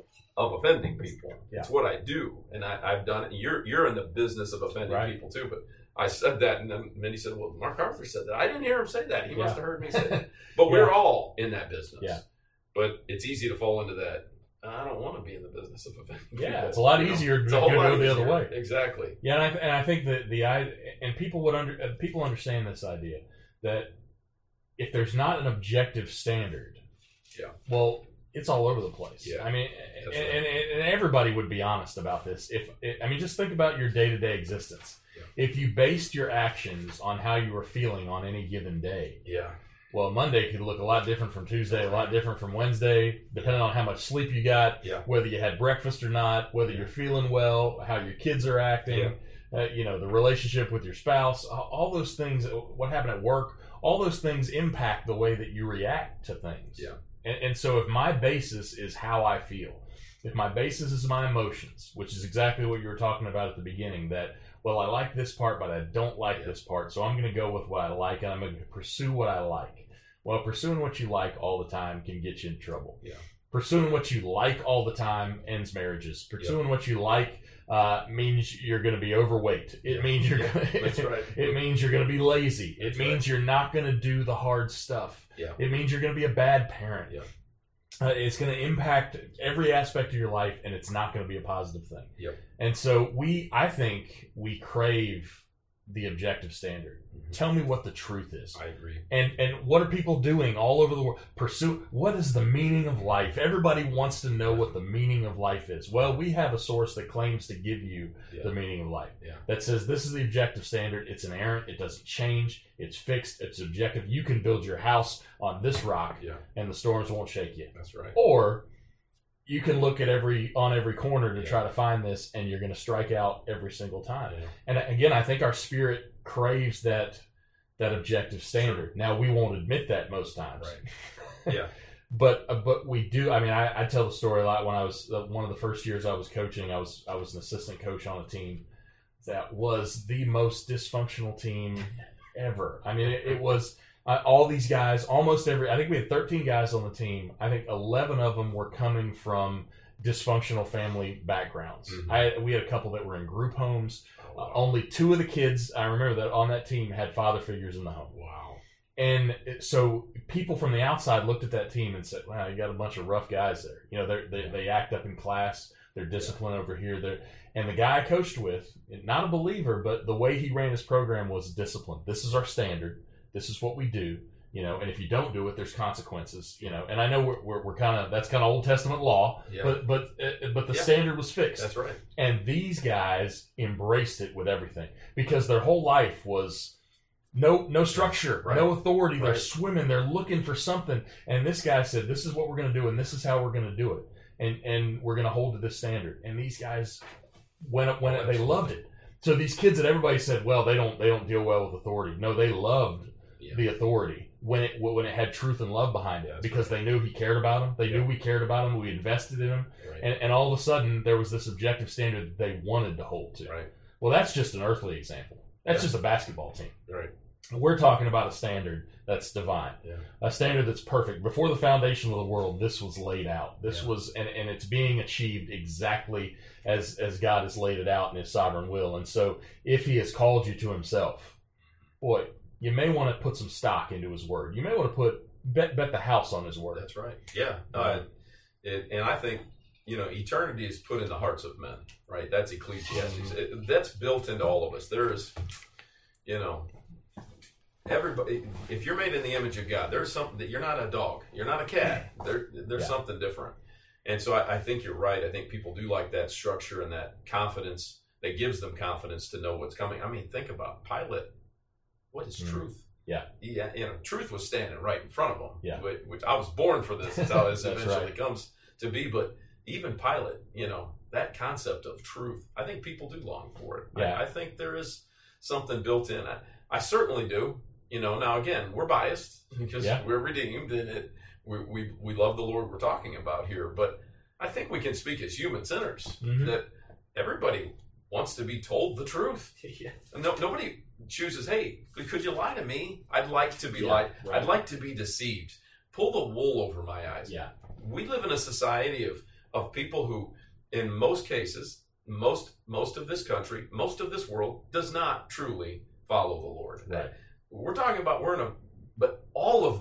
of offending people. Yeah. It's what I do, and I, I've done it. You're you're in the business of offending right. people too. But I said that, and then many said, "Well, MacArthur said that." I didn't hear him say that. He yeah. must have heard me say that. But we're yeah. all in that business. Yeah. But it's easy to fall into that I don't want to be in the business of offending Yeah, people. it's a lot You know, easier to it's a whole go lot the easier. other way. Exactly. Yeah, and I, and I think that the I and people would under uh, people understand this idea that if there's not an objective standard, yeah, well, it's all over the place. Yeah, I mean, and, right. and, and everybody would be honest about this. If I mean, just think about your day to day existence. Yeah. If you based your actions on how you were feeling on any given day, yeah. well, Monday could look a lot different from Tuesday, a lot different from Wednesday, depending on how much sleep you got, Yeah. whether you had breakfast or not, whether you're feeling well, how your kids are acting, Yeah. uh, you know, the relationship with your spouse, all those things, what happened at work, all those things impact the way that you react to things. Yeah. And, and so if my basis is how I feel, if my basis is my emotions, which is exactly what you were talking about at the beginning, that, well, I like this part, but I don't like Yeah. this part, so I'm going to go with what I like, and I'm going to pursue what I like. Well, pursuing what you like all the time can get you in trouble. Yeah. Pursuing what you like all the time ends marriages. Pursuing what you like uh, means you're going to be overweight. It Yeah. means you're Yeah, gonna, that's right. it means you're going to be lazy. It That's means right. you're not going to do the hard stuff. Yeah. It means you're going to be a bad parent. Yeah. Uh, it's going to impact every aspect of your life, and it's not going to be a positive thing. Yep. And so we, I think, we crave the objective standard. Mhm. Tell me what the truth is. I agree. And and what are people doing all over the world? Pursue what is the meaning of life? Everybody wants to know what the meaning of life is. Well, we have a source that claims to give you Yeah. the meaning of life. Yeah. That says this is the objective standard. It's inerrant. It doesn't change. It's fixed. It's objective. You can build your house on this rock, Yeah. and the storms won't shake you. That's right. Or you can look at every on every corner to Yeah. try to find this, and you're going to strike out every single time. Yeah. And again, I think our spirit craves that that objective standard. Sure. Now, we won't admit that most times, Right. Yeah. but uh, but we do. I mean, I, I tell the story a lot. When I was uh, one of the first years I was coaching, I was I was an assistant coach on a team that was the most dysfunctional team ever. I mean, it, it was. Uh, all these guys, almost every, I think we had thirteen guys on the team. I think eleven of them were coming from dysfunctional family backgrounds. Mhm. I, we had a couple that were in group homes. Oh, Uh, wow. only two of the kids, I remember that on that team, had father figures in the home. Wow. And it- so people from the outside looked at that team and said, wow, you got a bunch of rough guys there. You know, they're, they they act up in class. They're disciplined over here. They're, and the guy I coached with, not a believer, but the way he ran his program was discipline. This is our standard. This is what we do, you know, and if you don't do it, there's consequences, you know. And I know we're, we're, we're kind of, that's kind of Old Testament law, Yeah. but but uh, but the Yeah. standard was fixed. That's right. And these guys embraced it with everything because their whole life was no no structure, Right. no authority. They're Right. swimming, they're looking for something. And this guy said, this is what we're going to do, and this is how we're going to do it. And and we're going to hold to this standard. And these guys went up, went up, they loved it. So these kids that everybody said, well, they don't they don't deal well with authority. No, they loved Yeah. the authority when it when it had truth and love behind it, That's because they knew he cared about them. They Yeah. knew we cared about them. We invested in them. Right. And, and all of a sudden, there was this objective standard that they wanted to hold to. Right. Well, that's just an earthly example. That's Yeah. just a basketball team. Right. We're talking about a standard that's divine, Yeah. a standard that's perfect. Before the foundation of the world, this was laid out. This Yeah. was, and, and it's being achieved exactly as as God has laid it out in His sovereign will. And so, if He has called you to Himself, boy, you may want to put some stock into His word. You may want to put bet bet the house on His word. That's right. Yeah. Uh, it, and I think, you know, eternity is put in the hearts of men, right? That's Ecclesiastes. It, that's built into all of us. There is, you know, everybody, if you're made in the image of God, there's something that you're not a dog, you're not a cat. There, there's Yeah. something different. And so I, I think you're right. I think people do like that structure and that confidence that gives them confidence to know what's coming. I mean, think about Pilate. What is Mhm. truth? Yeah. Yeah, you know, truth was standing right in front of him. Yeah. Which, which I was born for this. Is how this That's eventually right. comes to be. But even Pilate, you know, that concept of truth, I think people do long for it. Yeah. I, I think there is something built in. I, I certainly do. You know, now again, we're biased because Yeah. we're redeemed and it, we, we we love the Lord we're talking about here. But I think we can speak as human sinners Mhm. that everybody wants to be told the truth. Yeah. No, nobody chooses, hey, could you lie to me? I'd like to be Yeah, lied. right. I'd like to be deceived. Pull the wool over my eyes. Yeah. We live in a society of, of people who, in most cases, most most of this country, most of this world, does not truly follow the Lord. Right. We're talking about we're in a, but all of them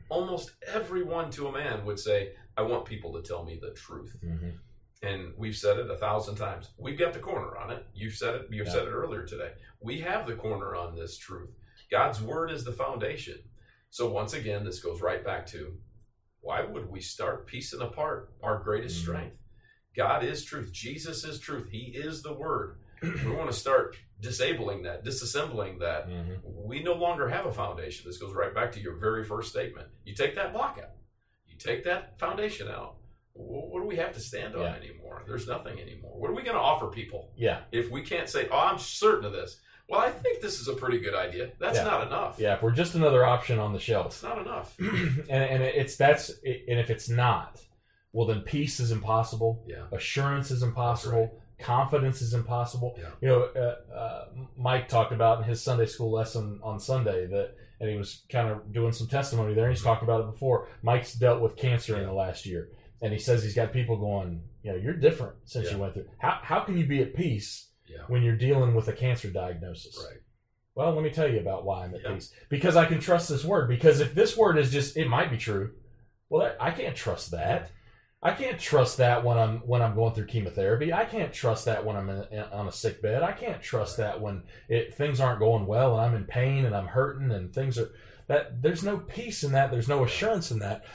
almost everyone to a man would say, I want people to tell me the truth. Mm-hmm. And we've said it a thousand times. We've got the corner on it. You've said it. You've Yeah. said it earlier today. We have the corner on this truth. God's word is the foundation. So once again, this goes right back to, why would we start piecing apart our greatest Mm-hmm. strength? God is truth. Jesus is truth. He is the word. We want to start disabling that, disassembling that. Mm-hmm. We no longer have a foundation. This goes right back to your very first statement. You take that block out. You take that foundation out. What do we have to stand on Yeah. anymore? There's nothing anymore. What are we going to offer people Yeah. if we can't say, oh, I'm certain of this? Well, I think this is a pretty good idea. That's Yeah. not enough. Yeah. If we're just another option on the shelf. It's not enough. and, and it's that's and if it's not, well, then peace is impossible. Yeah. Assurance is impossible. Confidence is impossible. Yeah. You know, uh, uh, Mike talked about in his Sunday school lesson on Sunday that, and he was kind of doing some testimony there. And he's talked about it before. Mike's dealt with cancer in the last year, and he says he's got people going, you know, you're different since Yeah. you went through. How how can you be at peace Yeah. when you're dealing with a cancer diagnosis? Right. Well, let me tell you about why I'm at Yeah. peace. Because I can trust this word. Because if this word is just, it might be true. Well, I can't trust that. I can't trust that when I'm when I'm going through chemotherapy. I can't trust that when I'm in, in, on a sick bed. I can't trust that when it, things aren't going well and I'm in pain and I'm hurting and things are that. There's no peace in that. There's no assurance in that.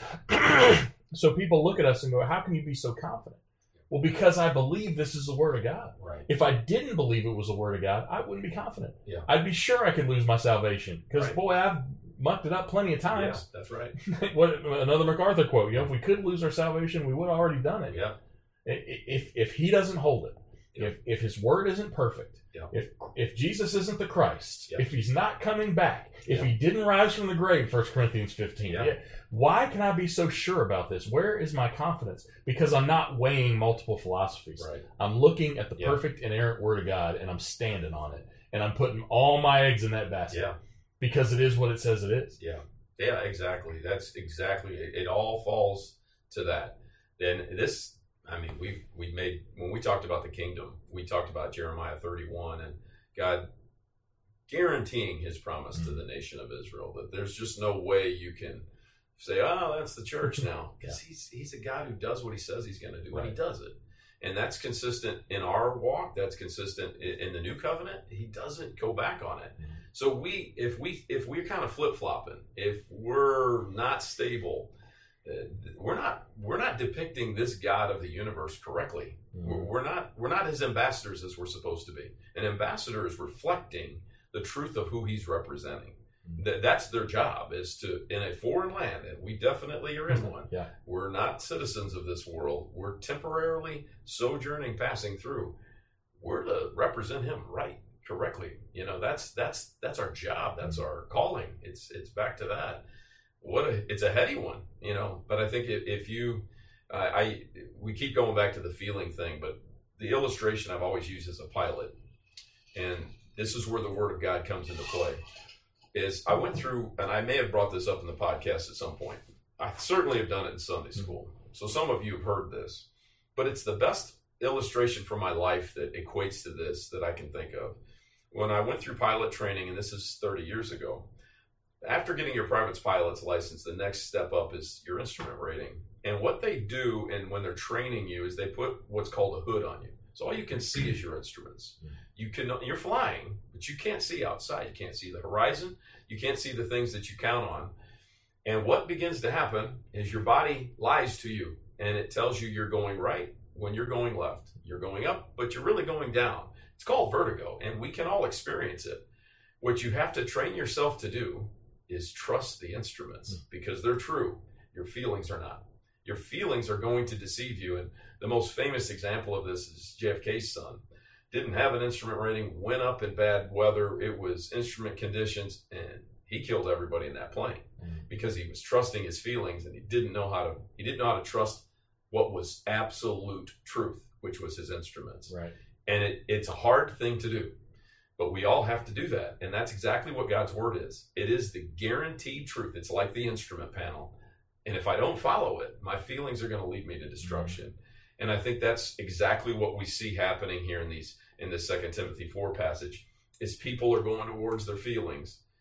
So people look at us and go, "How can you be so confident?" Well, because I believe this is the word of God. Right. If I didn't believe it was the word of God, I wouldn't be confident. Yeah. I'd be sure I could lose my salvation because, Right. boy, I've mucked it up plenty of Yeah, times. that's right. What another MacArthur quote? You know, if we could lose our salvation, we would have already done it. Yeah. I- If if he doesn't hold it, Yeah. if if his word isn't perfect, Yeah. if if Jesus isn't the Christ, Yeah. if he's not coming back, if Yeah. he didn't rise from the grave, First Corinthians fifteen. Yeah. yeah, why can I be so sure about this? Where is my confidence? Because I'm not weighing multiple philosophies. Right. I'm looking at the Yeah. perfect inerrant word of God and I'm standing on it. And I'm putting all my eggs in that basket. Yeah. Because it is what it says it is. Yeah. Yeah, exactly. That's exactly it. It all falls to that. Then this, I mean, we've we made when we talked about the kingdom, we talked about Jeremiah thirty-one and God guaranteeing his promise to the nation of Israel that there's just no way you can say, oh, that's the church now. Because Yeah. he's he's a God who does what he says he's going to do, and he Right. does it. And that's consistent in our walk. That's consistent in, in the new covenant. He doesn't go back on it. Mhm. So we, if we, if we're kind of flip flopping, if we're not stable, uh, we're not, we're not depicting this God of the universe correctly. We're, Mhm. we're not, we're not his ambassadors as we're supposed to be. An ambassador is reflecting the truth of who he's representing. Mhm. That that's their job, is to, in a foreign land, and we definitely are in one. Yeah. We're not citizens of this world. We're temporarily sojourning, passing through. We're to represent him right, correctly. You know, that's that's that's our job. That's our calling. It's it's back to that. What a, it's a heady one, you know. But I think if, if you, uh, I we keep going back to the feeling thing, but the illustration I've always used as a pilot, and this is where the Word of God comes into play. Is I went through, and I may have brought this up in the podcast at some point. I certainly have done it in Sunday school. So some of you have heard this, but it's the best illustration for my life that equates to this that I can think of. When I went through pilot training, and this is thirty years ago, after getting your private pilot's license, the next step up is your instrument rating. And what they do, and when they're training you, is they put what's called a hood on you. So all you can see is your instruments. You can, you're flying, but you can't see outside. You can't see the horizon. You can't see the things that you count on. And what begins to happen is your body lies to you, and it tells you you're going right when you're going left. You're going up, but you're really going down. It's called vertigo, and we can all experience it. What you have to train yourself to do is trust the instruments, because they're true. Your feelings are not. Your feelings are going to deceive you. And the most famous example of this is J F K's son. Didn't have an instrument rating, went up in bad weather. It was instrument conditions, and he killed everybody in that plane Mhm. because he was trusting his feelings, and he didn't know how to, he didn't know how to trust what was absolute truth, which was his instruments. Right. And it, it's a hard thing to do, but we all have to do that. And that's exactly what God's word is. It is the guaranteed truth. It's like the instrument panel. And if I don't follow it, my feelings are going to lead me to destruction. Mm-hmm. And I think that's exactly what we see happening here in these, in this Second Timothy four passage, is people are going towards their feelings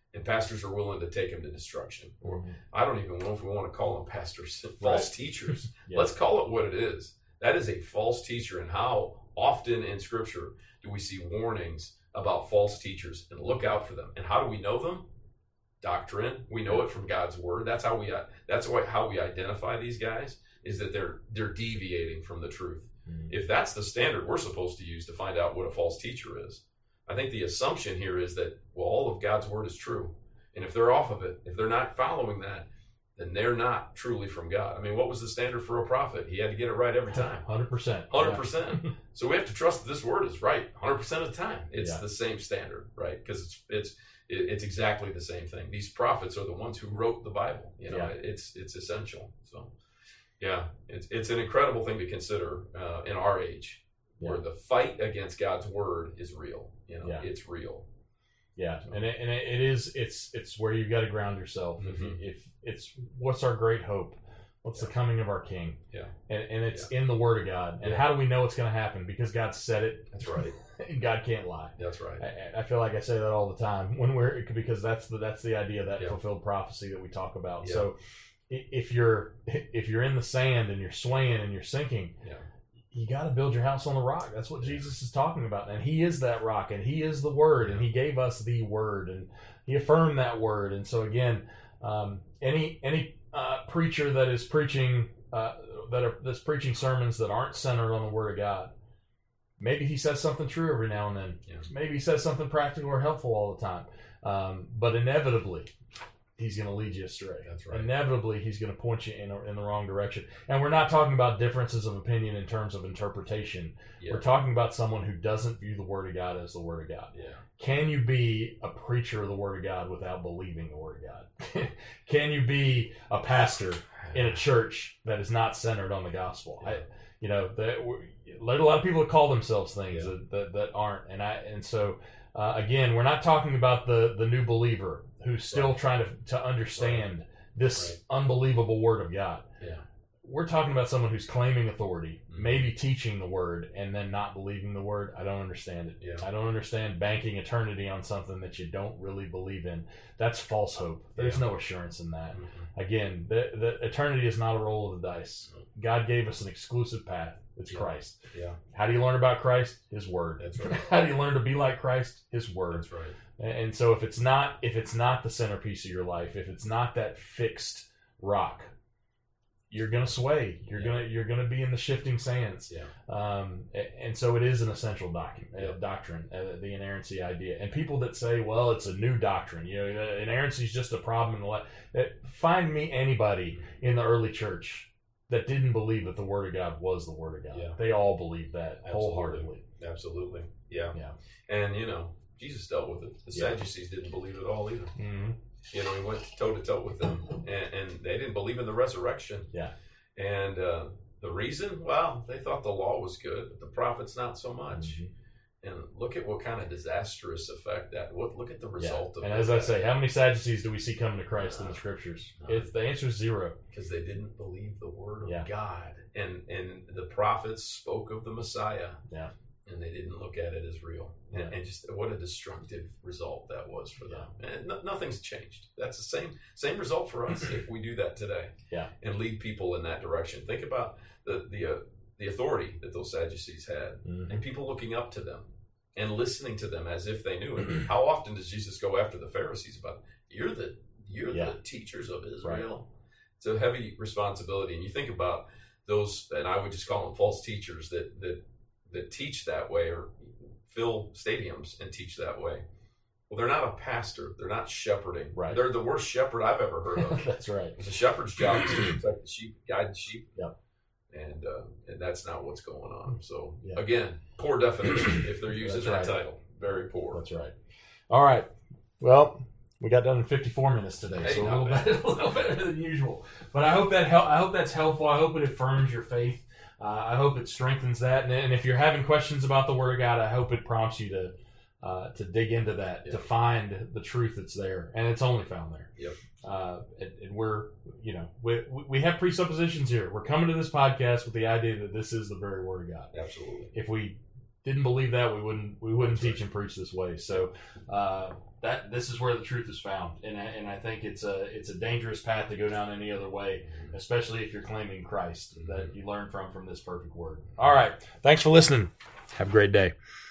And pastors are willing to take them to destruction. Or Mm-hmm. I don't even know if we want to call them pastors, false Right. teachers. Yeah. Let's call it what it is. That is a false teacher. And how often in Scripture do we see warnings about false teachers? And look out for them. And how do we know them? Doctrine. We know it from God's word. That's how we. That's why how we identify these guys is that they're they're deviating from the truth. Mm-hmm. If that's the standard we're supposed to use to find out what a false teacher is, I think the assumption here is that, well, all of God's word is true. And if they're off of it, if they're not following that, then they're not truly from God. I mean, what was the standard for a prophet? He had to get it right every time. one hundred percent. one hundred percent. So we have to trust that this word is right one hundred percent of the time. It's Yeah. the same standard, right? Because it's it's it- it's exactly the same thing. These prophets are the ones who wrote the Bible. You know, Yeah. it's it's essential. So, yeah, it's it's an incredible thing to consider uh, in our age, Yeah. where the fight against God's word is real. You know, Yeah. it's real. Yeah, and it, and it is it's it's where you've got to ground yourself. If, you, Mhm. if it's what's our great hope, what's the coming of our King? Yeah. and and it's in the Word of God. And Yeah. how do we know it's going to happen? Because God said it. That's right. And God can't lie. That's right. I, I feel like I say that all the time when we're because that's the that's the idea of that Yeah. fulfilled prophecy that we talk about. Yeah. So i- if you're if you're in the sand and you're swaying and you're sinking, Yeah. you got to build your house on the rock. That's what Jesus is talking about, and He is that rock, and He is the Word, and He gave us the Word, and He affirmed that Word. And so again, um, any any uh, preacher that is preaching uh, that are that's preaching sermons that aren't centered on the Word of God, maybe he says something true every now and then. Yeah. Maybe he says something practical or helpful all the time, um, but inevitably, he's going to lead you astray. That's right. Inevitably, he's going to point you in, in the wrong direction. And we're not talking about differences of opinion in terms of interpretation. Yeah. We're talking about someone who doesn't view the Word of God as the Word of God. Yeah. Can you be a preacher of the Word of God without believing the Word of God? Can you be a pastor in a church that is not centered on the gospel? Yeah. I, you know, that there's a lot of people that call themselves things Yeah. that, that, that aren't. And I and so uh, again, we're not talking about the the new believer who's still Right. trying to to understand this Right. unbelievable Word of God. Yeah. We're talking about someone who's claiming authority, Mhm. maybe teaching the Word, and then not believing the Word. I don't understand it. Yeah. I don't understand banking eternity on something that you don't really believe in. That's false hope. There's Yeah. no assurance in that. Mhm. Again, the, the eternity is not a roll of the dice. God gave us an exclusive path. It's Yeah. Christ. Yeah. How do you learn about Christ? His Word. That's right. How do you learn to be like Christ? His Word. That's right. And so if it's not if it's not the centerpiece of your life, if it's not that fixed rock, you're gonna sway. You're Yeah. gonna you're gonna be in the shifting sands. Yeah. Um, a- and so it is an essential document, Yeah. uh, doctrine, uh, the inerrancy idea. And people that say, "Well, it's a new doctrine," you know, uh, inerrancy is just a problem in the life. Uh, find me anybody in the early church that didn't believe that the Word of God was the Word of God. Yeah. They all believed that Absolutely. wholeheartedly. Absolutely. Yeah. Yeah. And, you know, Jesus dealt with it. The Yeah. Sadducees didn't believe it at all either. Mm-hmm. You know, he went toe to toe with them, and, and they didn't believe in the resurrection. Yeah. And uh, the reason, well, they thought the law was good, but the prophets not so much. Mhm. And look at what kind of disastrous effect that. What look at the result Yeah. of And that. as I say, how many Sadducees do we see coming to Christ in the Scriptures? No. It's the answer is zero. because they didn't believe the word of Yeah. God, and and the prophets spoke of the Messiah, Yeah. and they didn't look at it as real, and, Yeah. and just what a destructive result that was for them. And no, nothing's changed. That's the same same result for us if we do that today, Yeah. and lead people in that direction. Think about the the uh, the authority that those Sadducees had, Mhm. and people looking up to them and listening to them as if they knew it. How often does Jesus go after the Pharisees about you're the you're Yeah. the teachers of Israel? It's a heavy responsibility, and you think about those, and I would just call them false teachers that that that teach that way or fill stadiums and teach that way. Well, they're not a pastor. They're not shepherding. Right. They're the worst shepherd I've ever heard of. That's right. It's a shepherd's job is to protect the sheep, guide the sheep. Yep. And uh, and that's not what's going on. So Yeah. again, poor definition if they're using That's that right. title. Very poor. That's right. All right. Well, we got done in fifty-four minutes today, Hey, so a not little, bad. better, a little better than usual. But I hope that hel- I hope that's helpful. I hope it affirms your faith. Uh, I hope it strengthens that. And, and if you're having questions about the Word of God, I hope it prompts you to uh, to dig into that, Yeah. to find the truth that's there, and it's only found there. Yep. Uh, and, and we're, you know, we we have presuppositions here. We're coming to this podcast with the idea that this is the very Word of God. Absolutely. If we didn't believe that, we wouldn't we wouldn't teach and preach this way. So uh, that this is where the truth is found, and I, and I think it's a it's a dangerous path to go down any other way, especially if you're claiming Christ that you learn from from this perfect word. All right, thanks for listening. Have a great day.